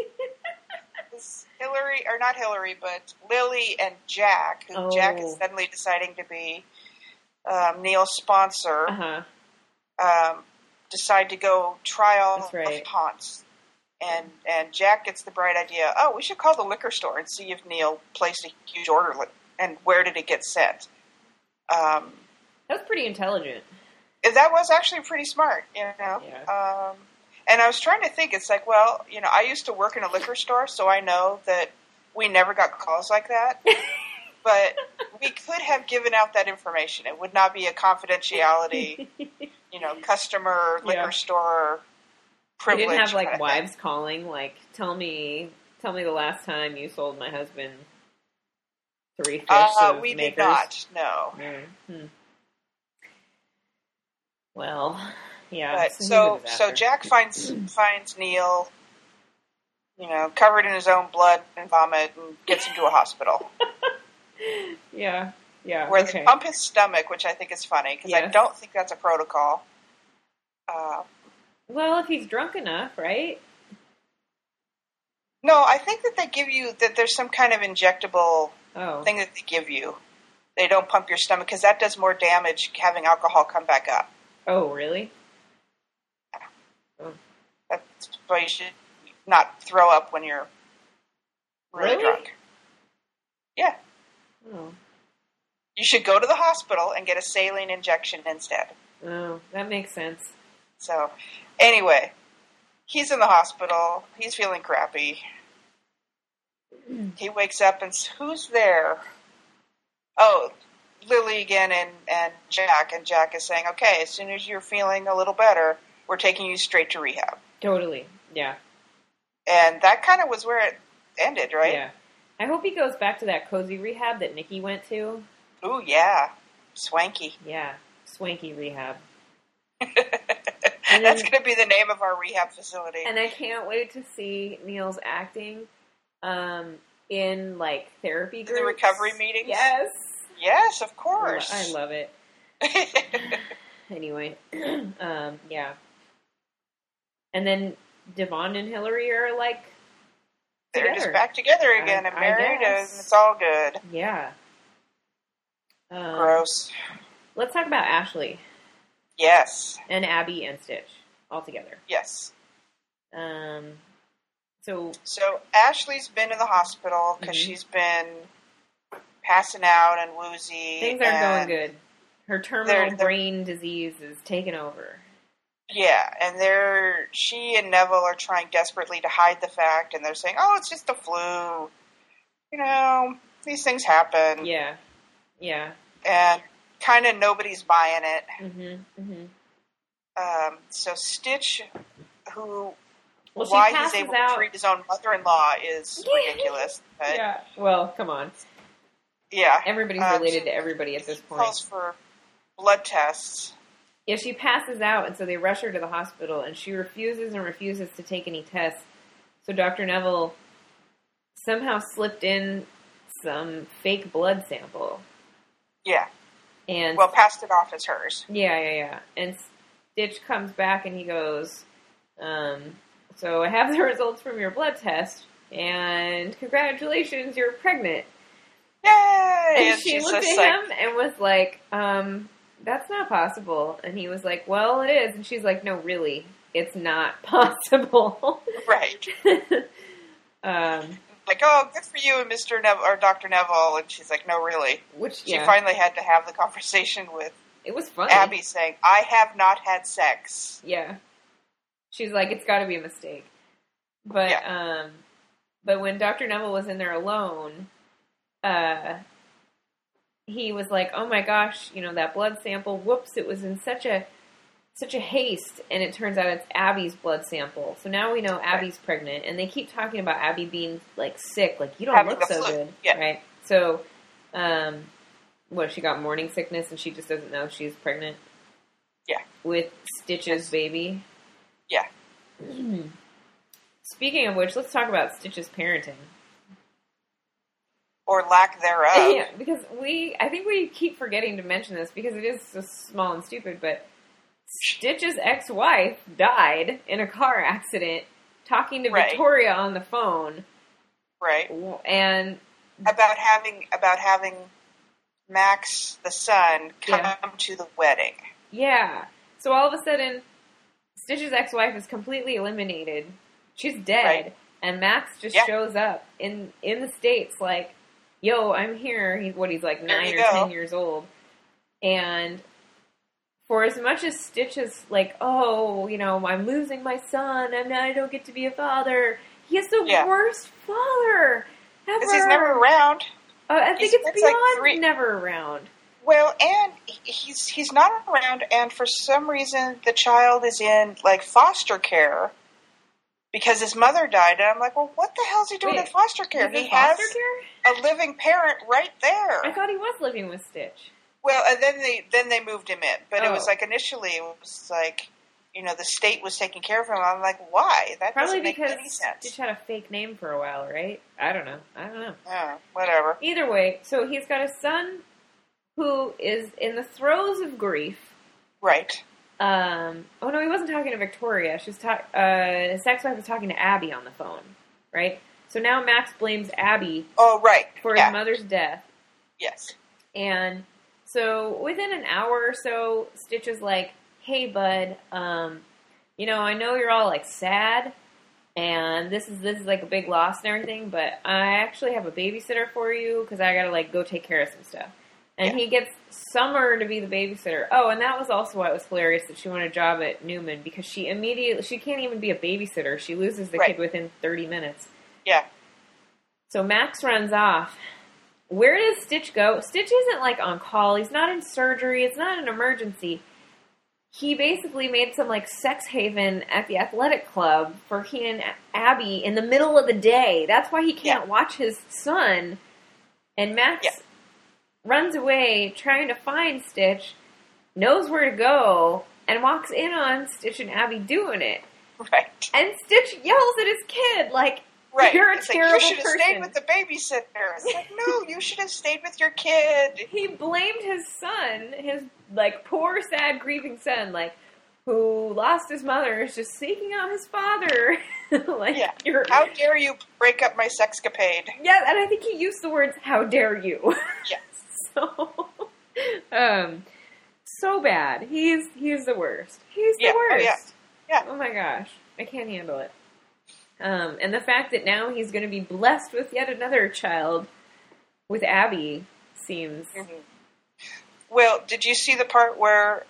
Not Hillary, but Lily and Jack, who Jack is suddenly deciding to be Neil's sponsor, decide to go try all of haunts. And Jack gets the bright idea, we should call the liquor store and see if Neil placed a huge order and where did it get sent. That's pretty intelligent. That was actually pretty smart, you know. Yeah. And I was trying to think, it's like, well, you know, I used to work in a liquor store, so I know that we never got calls like that. But we could have given out that information. It would not be a confidentiality, you know, customer, liquor store privilege. You didn't have, like, wives calling, like, tell me the last time you sold my husband 3 fish of we makers. Did not, no. Mm-hmm. Well, yeah. But so Jack finds Neil, you know, covered in his own blood and vomit, and gets him to a hospital. Yeah. Where they pump his stomach, which I think is funny, because I don't think that's a protocol. Well, if he's drunk enough, right? No, I think that they give you, that there's some kind of injectable thing that they give you. They don't pump your stomach, because that does more damage having alcohol come back up. Oh, really? Yeah. Oh. That's why you should not throw up when you're really drunk. Yeah. Oh. You should go to the hospital and get a saline injection instead. Oh, that makes sense. So, anyway, he's in the hospital. He's feeling crappy. He wakes up and who's there? Oh, Lily again and Jack. And Jack is saying, okay, as soon as you're feeling a little better, we're taking you straight to rehab. Totally, yeah. And that kind of was where it ended, right? Yeah. I hope he goes back to that cozy rehab that Nikki went to. Ooh, yeah. Swanky. Yeah, swanky rehab. That's going to be the name of our rehab facility. And I can't wait to see Neil's acting in, like, therapy groups. The recovery meetings? Yes. Yes, of course. I love it. Anyway, yeah. And then Devon and Hillary are, like, they're just back together again and married, and it's all good. Yeah. Gross. Let's talk about Ashley. Yes. And Abby and Stitch all together. Yes. So Ashley's been in the hospital because she's been passing out and woozy. Things aren't going good. Her terminal brain disease is taken over. Yeah, and she and Neville are trying desperately to hide the fact, and they're saying, "Oh, it's just the flu. You know, these things happen." Yeah. And kind of nobody's buying it. So Stitch, why he's able to treat his own mother-in-law is ridiculous. But yeah. Well, come on. Yeah. Everybody's related to everybody at this point. Calls for blood tests. Yeah, she passes out, and so they rush her to the hospital, and she refuses to take any tests. So Dr. Neville somehow slipped in some fake blood sample. Yeah. And passed it off as hers. Yeah. And Stitch comes back, and he goes, so I have the results from your blood test, and congratulations, you're pregnant. Yay! And she looked at him and was like, that's not possible. And he was like, well, it is. And she's like, no, really. it's not possible. Right. Like, oh, good for you and Mr. Neville, or Dr. Neville. And she's like, no, really. She finally had to have the conversation with it was funny. Abby saying, I have not had sex. Yeah. She's like, it's got to be a mistake. But, but when Dr. Neville was in there alone, he was like, oh my gosh, that blood sample, whoops, it was in such a haste, and it turns out it's Abby's blood sample. So now we know Abby's pregnant, and they keep talking about Abby being, like, sick. Like, you don't look so good. Yeah. Right? So, she got morning sickness, and she just doesn't know she's pregnant? Yeah. With Stitch's baby? Yeah. Speaking of which, let's talk about Stitch's parenting. Or lack thereof. Yeah, because I think we keep forgetting to mention this, because it is so small and stupid, but Stitch's ex-wife died in a car accident talking to Victoria on the phone. Right. And about having Max, the son, come to the wedding. Yeah. So all of a sudden, Stitch's ex-wife is completely eliminated. She's dead. Right. And Max just shows up in the States like, yo, I'm here. He's like 9 or 10 years old. And for as much as Stitch is like, oh, I'm losing my son, I don't get to be a father, he is the worst father ever. Because he's never around. I think it's beyond like never around. Well, and he's not around, and for some reason the child is in, like, foster care because his mother died. And I'm like, well, what the hell is he doing in foster care? He has a living parent right there. I thought he was living with Stitch. Well, and then they moved him in. But it was like, initially, it was like, the state was taking care of him. I'm like, why? That doesn't make any sense. Probably because Stitch had a fake name for a while, right? I don't know. Yeah, whatever. Either way, so he's got a son who is in the throes of grief. Right. Oh, no, he wasn't talking to Victoria. His ex-wife was talking to Abby on the phone, right? So now Max blames Abby for his mother's death. Yes. And so within an hour or so, Stitch is like, hey, bud, I know you're all, like, sad, and this is like a big loss and everything, but I actually have a babysitter for you, because I gotta, like, go take care of some stuff. And he gets Summer to be the babysitter. Oh, and that was also why it was hilarious that she wanted a job at Newman, because she can't even be a babysitter. She loses the kid within 30 minutes. Yeah. So Max runs off. Where does Stitch go? Stitch isn't, like, on call. He's not in surgery. It's not an emergency. He basically made some, like, sex haven at the athletic club for he and Abby in the middle of the day. That's why he can't watch his son. And Max runs away trying to find Stitch, knows where to go, and walks in on Stitch and Abby doing it. Right. And Stitch yells at his kid, like, you're a terrible person. You should have stayed with the babysitter. It's like, no, you should have stayed with your kid. He blamed his son, his, like, poor, sad, grieving son, like, who lost his mother, is just seeking out his father. How dare you break up my sexcapade? Yeah, and I think he used the words, how dare you. Yes. So bad. He's the worst. He's the worst. Yeah. Oh my gosh. I can't handle it. And the fact that now he's going to be blessed with yet another child with Abby seems... Mm-hmm. Well, did you see the part where,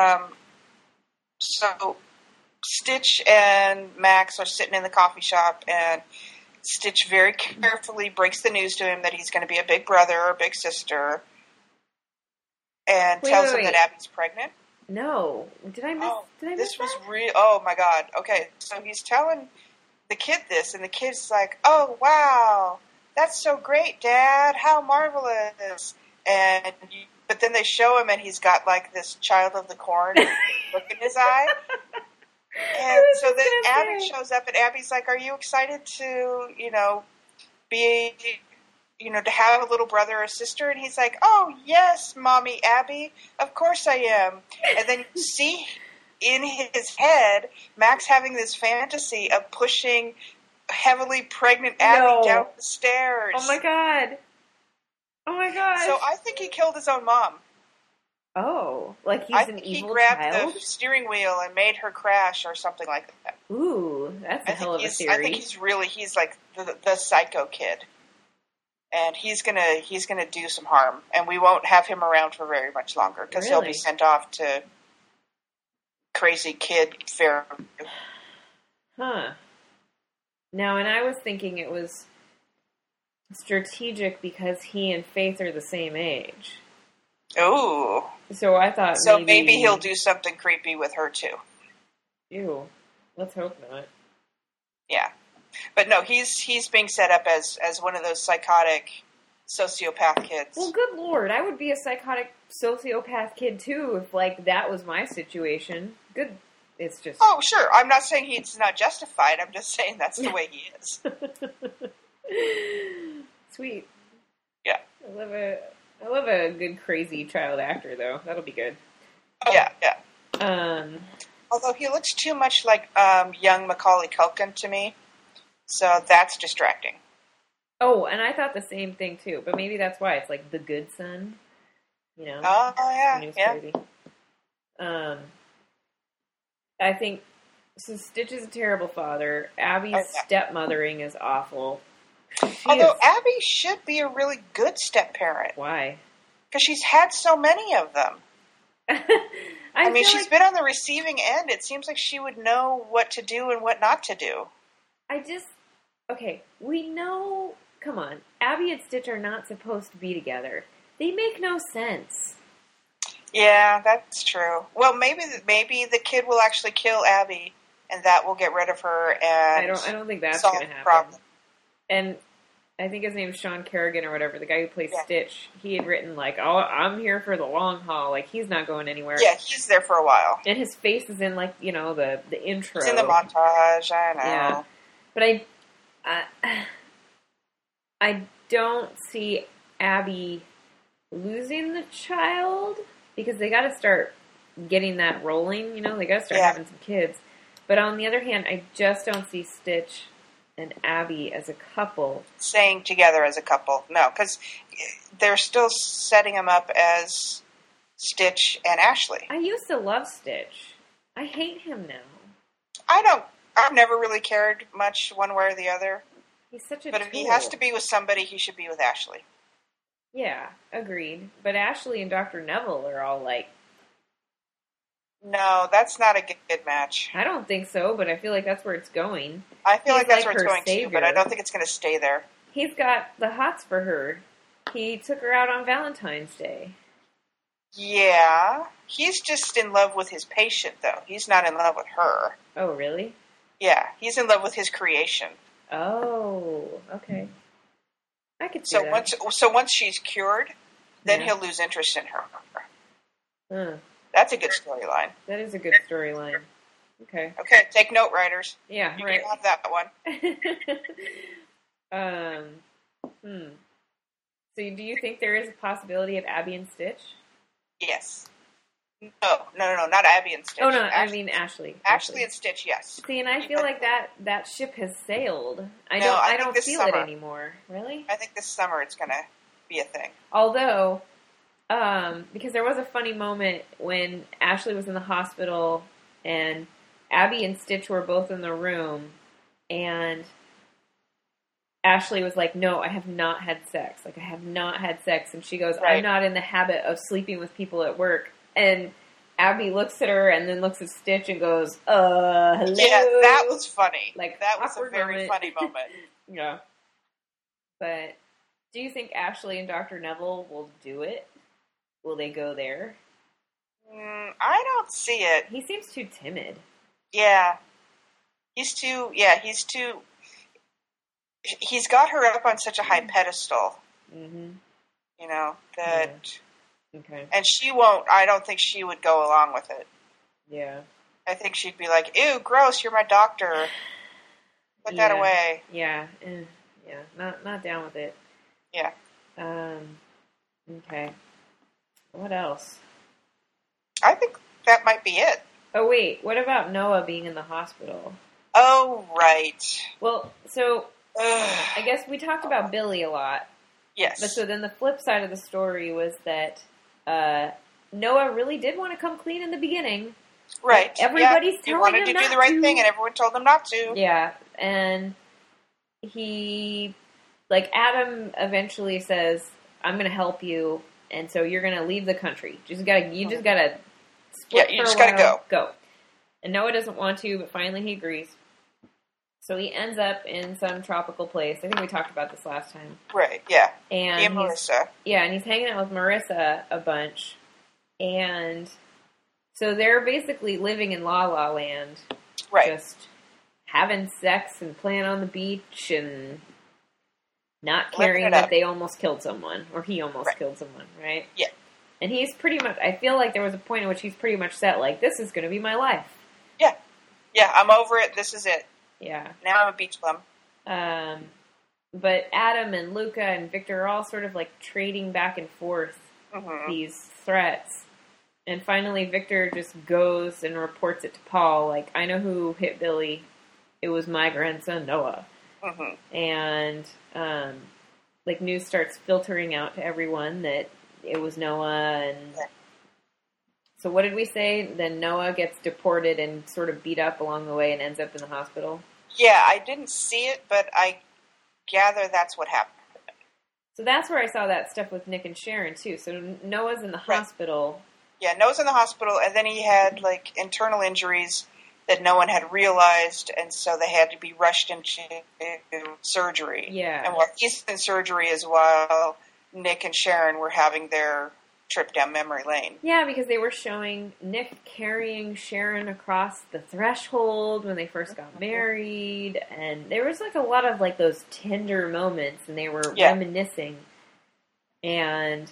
so Stitch and Max are sitting in the coffee shop, and Stitch very carefully breaks the news to him that he's going to be a big brother or a big sister, and tells him that Abby's pregnant? No. Did I miss this was real. Oh my God. Okay, so he's telling the kid this, and the kid's like, oh wow, that's so great, Dad, how marvelous. But then they show him, and he's got, like, this Child of the Corn look in his eye. And so then Abby shows up, and Abby's like, are you excited to, be, to have a little brother or sister? And he's like, oh, yes, Mommy Abby, of course I am. And then you see in his head Max having this fantasy of pushing heavily pregnant Abby down the stairs. Oh, my God. Oh, my gosh. So I think he killed his own mom. Oh. Like he's an evil child? He grabbed the steering wheel and made her crash or something like that. Ooh, that's a hell of a theory. I think he's like the psycho kid. And he's gonna do some harm. And we won't have him around for very much longer because he'll be sent off to crazy kid fair. Huh. Now, and I was thinking it was strategic because he and Faith are the same age. Ooh. So I thought maybe he'll do something creepy with her too. Ew. Let's hope not. Yeah. But no, he's being set up as one of those psychotic sociopath kids. Well, good Lord, I would be a psychotic sociopath kid too if like that was my situation. Good. It's just... Oh, sure. I'm not saying he's not justified. I'm just saying that's the way he is. Sweet. Yeah. I love a good crazy child actor though. That'll be good. Yeah. Although he looks too much like young Macaulay Culkin to me. So that's distracting. Oh, and I thought the same thing too. But maybe that's why it's like the good son. You know? Oh, yeah. Crazy. I think so. Stitch is a terrible father. Abby's stepmothering is awful. Although Abby should be a really good step-parent. Why? Because she's had so many of them. I mean, she's been on the receiving end. It seems like she would know what to do and what not to do. Okay, we know, come on, Abby and Stitch are not supposed to be together. They make no sense. Yeah, that's true. Well, maybe the kid will actually kill Abby, and that will get rid of her, and I don't think that's going to happen. Problem. And I think his name's Sean Kerrigan or whatever, the guy who plays Stitch. He had written like, "Oh, I'm here for the long haul." Like he's not going anywhere. Yeah, he's there for a while. And his face is in like the intro. It's in the montage. I know. Yeah, but I don't see Abby losing the child because they got to start getting that rolling. They got to start having some kids. But on the other hand, I just don't see Stitch and Abby as a couple staying together as a couple. No, because they're still setting them up as Stitch and Ashley. I used to love Stitch. I hate him now. I've never really cared much one way or the other. He's such a But if he has to be with somebody, he should be with Ashley. Yeah, agreed. But Ashley and Dr. Neville are all like... No, that's not a good match. I don't think so, but I feel like that's where it's going. I feel like that's where it's going too, but I don't think it's going to stay there. He's got the hots for her. He took her out on Valentine's Day. Yeah. He's just in love with his patient, though. He's not in love with her. Oh, really? Yeah, he's in love with his creation. Oh, okay. I could see that. Once she's cured, then he'll lose interest in her. Huh. That's a good storyline. That is a good storyline. Okay. Okay, take note, writers. Yeah, you right. You have that one. So do you think there is a possibility of Abby and Stitch? Yes. No, not Abby and Stitch. Oh, no, I mean Ashley. Ashley and Stitch, yes. See, and I feel like that ship has sailed. I don't feel it anymore. Really? I think this summer it's going to be a thing. Although, because there was a funny moment when Ashley was in the hospital and Abby and Stitch were both in the room, and Ashley was like, "No, I have not had sex. Like, I have not had sex." And she goes, right. "I'm not in the habit of sleeping with people at work." And Abby looks at her and then looks at Stitch and goes, hello? Yeah, that was funny. Like, that was a very funny moment. Yeah. But do you think Ashley and Dr. Neville will do it? Will they go there? I don't see it. He seems too timid. Yeah. He's got her up on such a high pedestal. Mm-hmm. That... Yeah. Okay. And she won't, I don't think she would go along with it. Yeah. I think she'd be like, ew, gross, you're my doctor. Put that away. Yeah. Yeah. Not down with it. Yeah. Okay. What else? I think that might be it. Oh, wait. What about Noah being in the hospital? Oh, right. Well, so I guess we talked about Billy a lot. Yes. But so then the flip side of the story was that Noah really did want to come clean in the beginning. Right. Everybody's telling him not to. He wanted to do the right thing, and everyone told him not to. Yeah, and he, like, Adam eventually says, "I'm going to help you, and so you're going to leave the country. You just gotta split you for just a while. Gotta go." And Noah doesn't want to, but finally he agrees. So he ends up in some tropical place. I think we talked about this last time. Right, yeah. And Marissa. Yeah, and he's hanging out with Marissa a bunch. And so they're basically living in La La Land. Right. Just having sex and playing on the beach and not caring that they almost killed someone. Or he almost killed someone, right? Yeah. And he's pretty much, I feel like there was a point in which he's pretty much set, like, this is going to be my life. Yeah. Yeah, I'm over it. This is it. Yeah. Now I'm a beach bum. But Adam and Luca and Victor are all sort of like trading back and forth these threats. And finally Victor just goes and reports it to Paul, like, I know who hit Billy. It was my grandson, Noah. And, like, news starts filtering out to everyone that it was Noah. And so what did we say? Then Noah gets deported and sort of beat up along the way and ends up in the hospital? Yeah, I didn't see it, but I gather that's what happened. So that's where I saw that stuff with Nick and Sharon, too. So Noah's in the hospital. Yeah, Noah's in the hospital, and then he had, like, internal injuries that no one had realized, and so they had to be rushed into surgery. Yeah. And while he's in surgery as well, Nick and Sharon were having their trip down memory lane. Yeah, because they were showing Nick carrying Sharon across the threshold when they first got married, and there was like a lot of like those tender moments, and they were reminiscing, and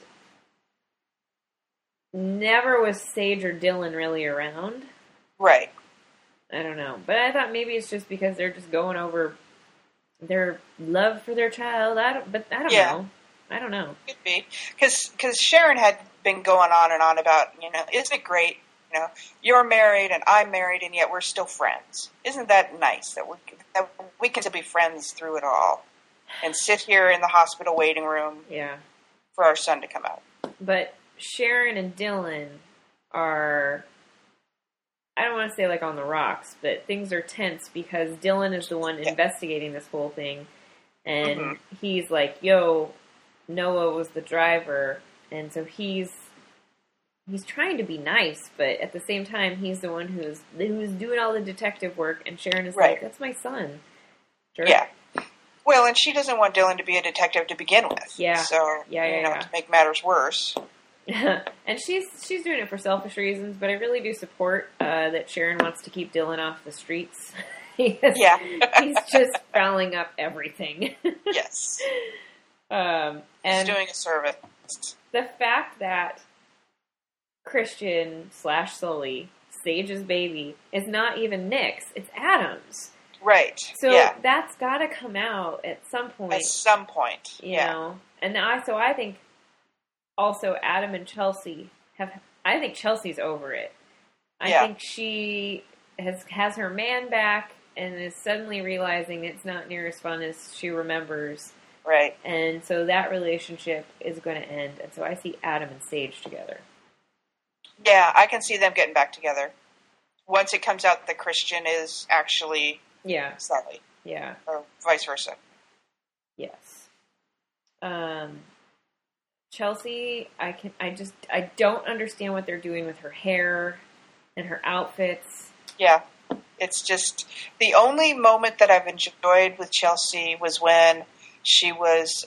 never was Sage or Dylan really around. Right. I don't know, but I thought maybe it's just because they're just going over their love for their child. I don't know. I don't know. Could be. Because Sharon had been going on and on about, isn't it great, you're married and I'm married and yet we're still friends. Isn't that nice that we can still be friends through it all and sit here in the hospital waiting room for our son to come out. But Sharon and Dylan are, I don't want to say like on the rocks, but things are tense because Dylan is the one investigating this whole thing. And he's like, yo, Noah was the driver, and so he's trying to be nice, but at the same time, he's the one who's doing all the detective work, and Sharon is like, that's my son. Sure. Yeah. Well, and she doesn't want Dylan to be a detective to begin with. Yeah. So, to make matters worse. And she's doing it for selfish reasons, but I really do support that Sharon wants to keep Dylan off the streets. He's just fouling up everything. Yes. And he's doing a service. The fact that Christian / Sully, Sage's baby, is not even Nick's, it's Adam's. Right. So that's got to come out at some point. At some point, you know. And I think also Adam and Chelsea I think Chelsea's over it. I think she has her man back and is suddenly realizing it's not near as fun as she remembers. Right. And so that relationship is going to end. And so I see Adam and Sage together. Yeah, I can see them getting back together. Once it comes out that Christian is actually Sully. Yeah. Or vice versa. Yes. Chelsea, I don't understand what they're doing with her hair and her outfits. Yeah. It's just, the only moment that I've enjoyed with Chelsea was when she was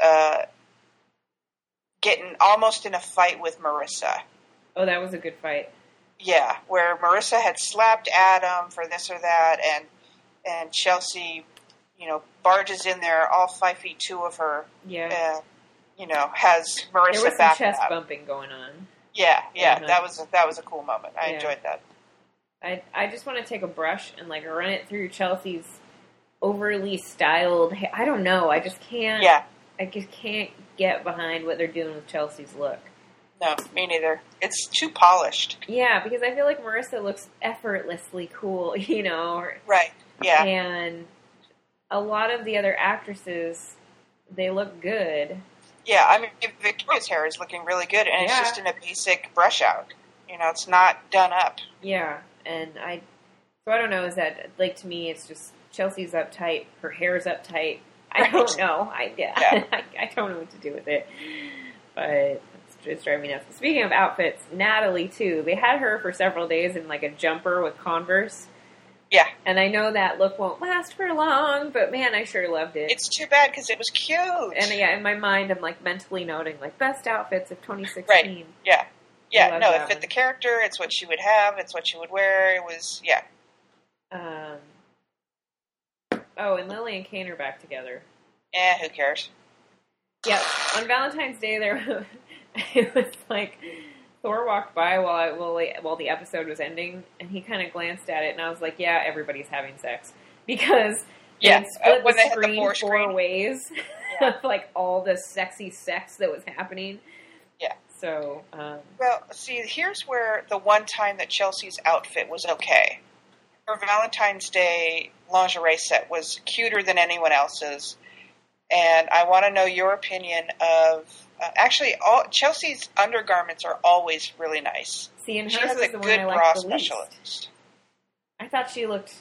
getting almost in a fight with Marissa. Oh, that was a good fight. Yeah, where Marissa had slapped Adam for this or that, and Chelsea, barges in there, all 5'2" of her. Yeah. Has Marissa there was back some chest up. bumping going on. Yeah, that was a cool moment. I enjoyed that. I just want to take a brush and like run it through Chelsea's overly styled hair. I don't know. I just can't. Yeah. I just can't get behind what they're doing with Chelsea's look. No, me neither. It's too polished. Yeah, because I feel like Marissa looks effortlessly cool, Right, yeah. And a lot of the other actresses, they look good. Yeah, I mean, Victoria's hair is looking really good, and it's just in a basic brush out. It's not done up. Yeah, and I don't know, is that, like, to me, it's just Chelsea's uptight, her hair's uptight. I don't know. I don't know what to do with it. But it's driving me nuts. Speaking of outfits, Natalie, too. They had her for several days in, like, a jumper with Converse. Yeah. And I know that look won't last for long, but, man, I sure loved it. It's too bad because it was cute. And, yeah, in my mind, I'm, like, mentally noting, like, best outfits of 2016. Right. Yeah. Yeah, no, it fit the character. It's what she would have. It's what she would wear. It was, yeah. Oh, and Lily and Kane are back together. Who cares? Yeah, on Valentine's Day, it was like Thor walked by while the episode was ending, and he kind of glanced at it, and I was like, "Yeah, everybody's having sex," because they split the screen four ways of like all the sexy sex that was happening. Yeah. So, well, see, here's where the one time that Chelsea's outfit was okay. Her Valentine's Day lingerie set was cuter than anyone else's, and I want to know your opinion of. Actually, all Chelsea's undergarments are always really nice. See, and she hers has was a the good one I bra liked the specialist. least. I thought she looked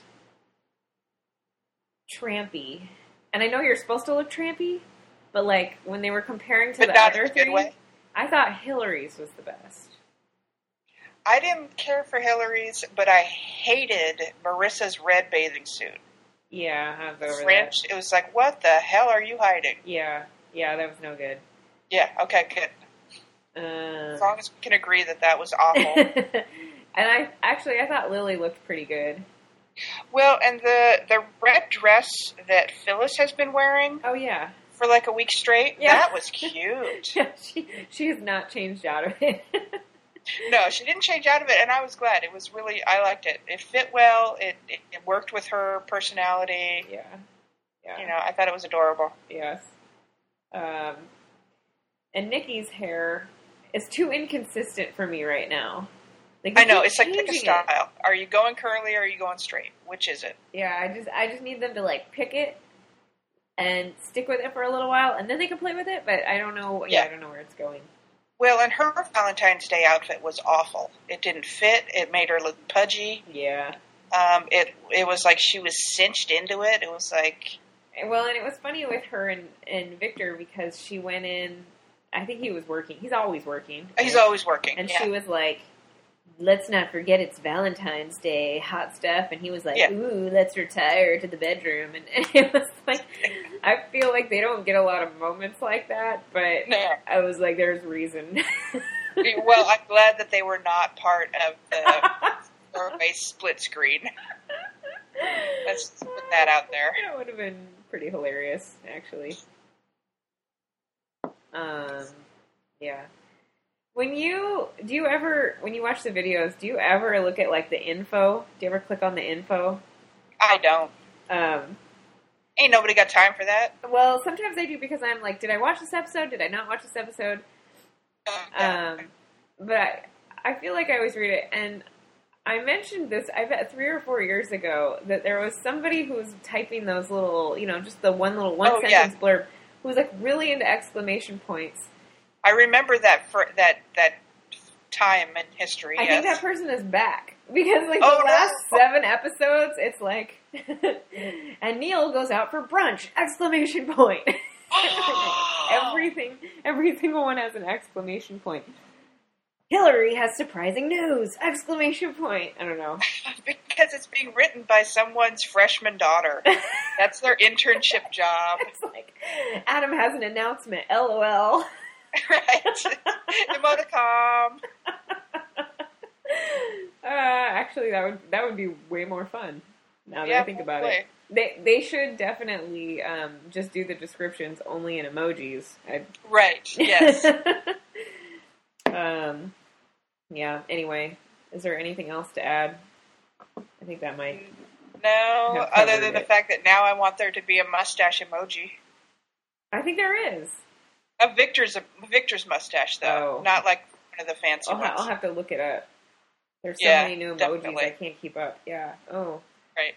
trampy, and I know you're supposed to look trampy, but like when they were comparing to the other three, I thought Hillary's was the best. I didn't care for Hillary's, but I hated Marissa's red bathing suit. Yeah, I was over French. It was like, what the hell are you hiding? Yeah, that was no good. Yeah, okay, good. As long as we can agree that was awful. And I thought Lily looked pretty good. Well, and the red dress that Phyllis has been wearing. Oh yeah. For like a week straight. Yeah. That was cute. Yeah, she has not changed out of it. No, she didn't change out of it, and I was glad. It was really, I liked it. It fit well. It worked with her personality. Yeah. I thought it was adorable. Yes. And Nikki's hair is too inconsistent for me right now. Like, I know, it's like pick a style. Are you going curly or are you going straight? Which is it? Yeah, I just need them to like pick it and stick with it for a little while, and then they can play with it. But I don't know. Yeah, I don't know where it's going. Well, and her Valentine's Day outfit was awful. It didn't fit. It made her look pudgy. Yeah. It was like she was cinched into it. It was like. Well, and it was funny with her and Victor because she went in. I think he was working. He's always working. Right? He's always working. And she was like, let's not forget it's Valentine's Day, hot stuff. And he was like, ooh, let's retire to the bedroom. And it was like, I feel like they don't get a lot of moments like that, but I was like, there's reason. Well, I'm glad that they were not part of the Norway split screen. Let's put that out there. It would have been pretty hilarious, actually. Yeah. When you watch the videos, do you ever look at like the info? Do you ever click on the info? I don't. Ain't nobody got time for that. Well, sometimes I do because I'm like, did I watch this episode? Did I not watch this episode? But I feel like I always read it, and I mentioned this, I bet 3 or 4 years ago, that there was somebody who was typing those little, just the one sentence blurb, who was like really into exclamation points. I remember that for that time in history. I think that person is back because the last 7 episodes, it's like, and Neil goes out for brunch! Exclamation point. Every single one has an exclamation point. Hillary has surprising news! Exclamation point. I don't know. Because it's being written by someone's freshman daughter. That's their internship job. It's like, Adam has an announcement. LOL. Right. Emoticon. Actually, that would be way more fun. Now that I think about it, they should definitely just do the descriptions only in emojis. Right. Yes. Yeah. Anyway, is there anything else to add? I think that might. No, other than the fact that now I want there to be a mustache emoji. I think there is. A Victor's mustache, though. Not like one of the fancy ones. I'll have to look it up. There's so many new emojis, definitely. I can't keep up. Yeah. Oh. Right.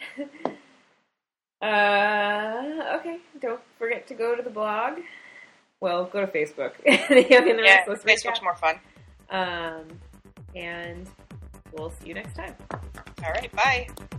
Okay. Don't forget to go to the blog. Well, go to Facebook. Facebook's more fun. And we'll see you next time. All right, bye.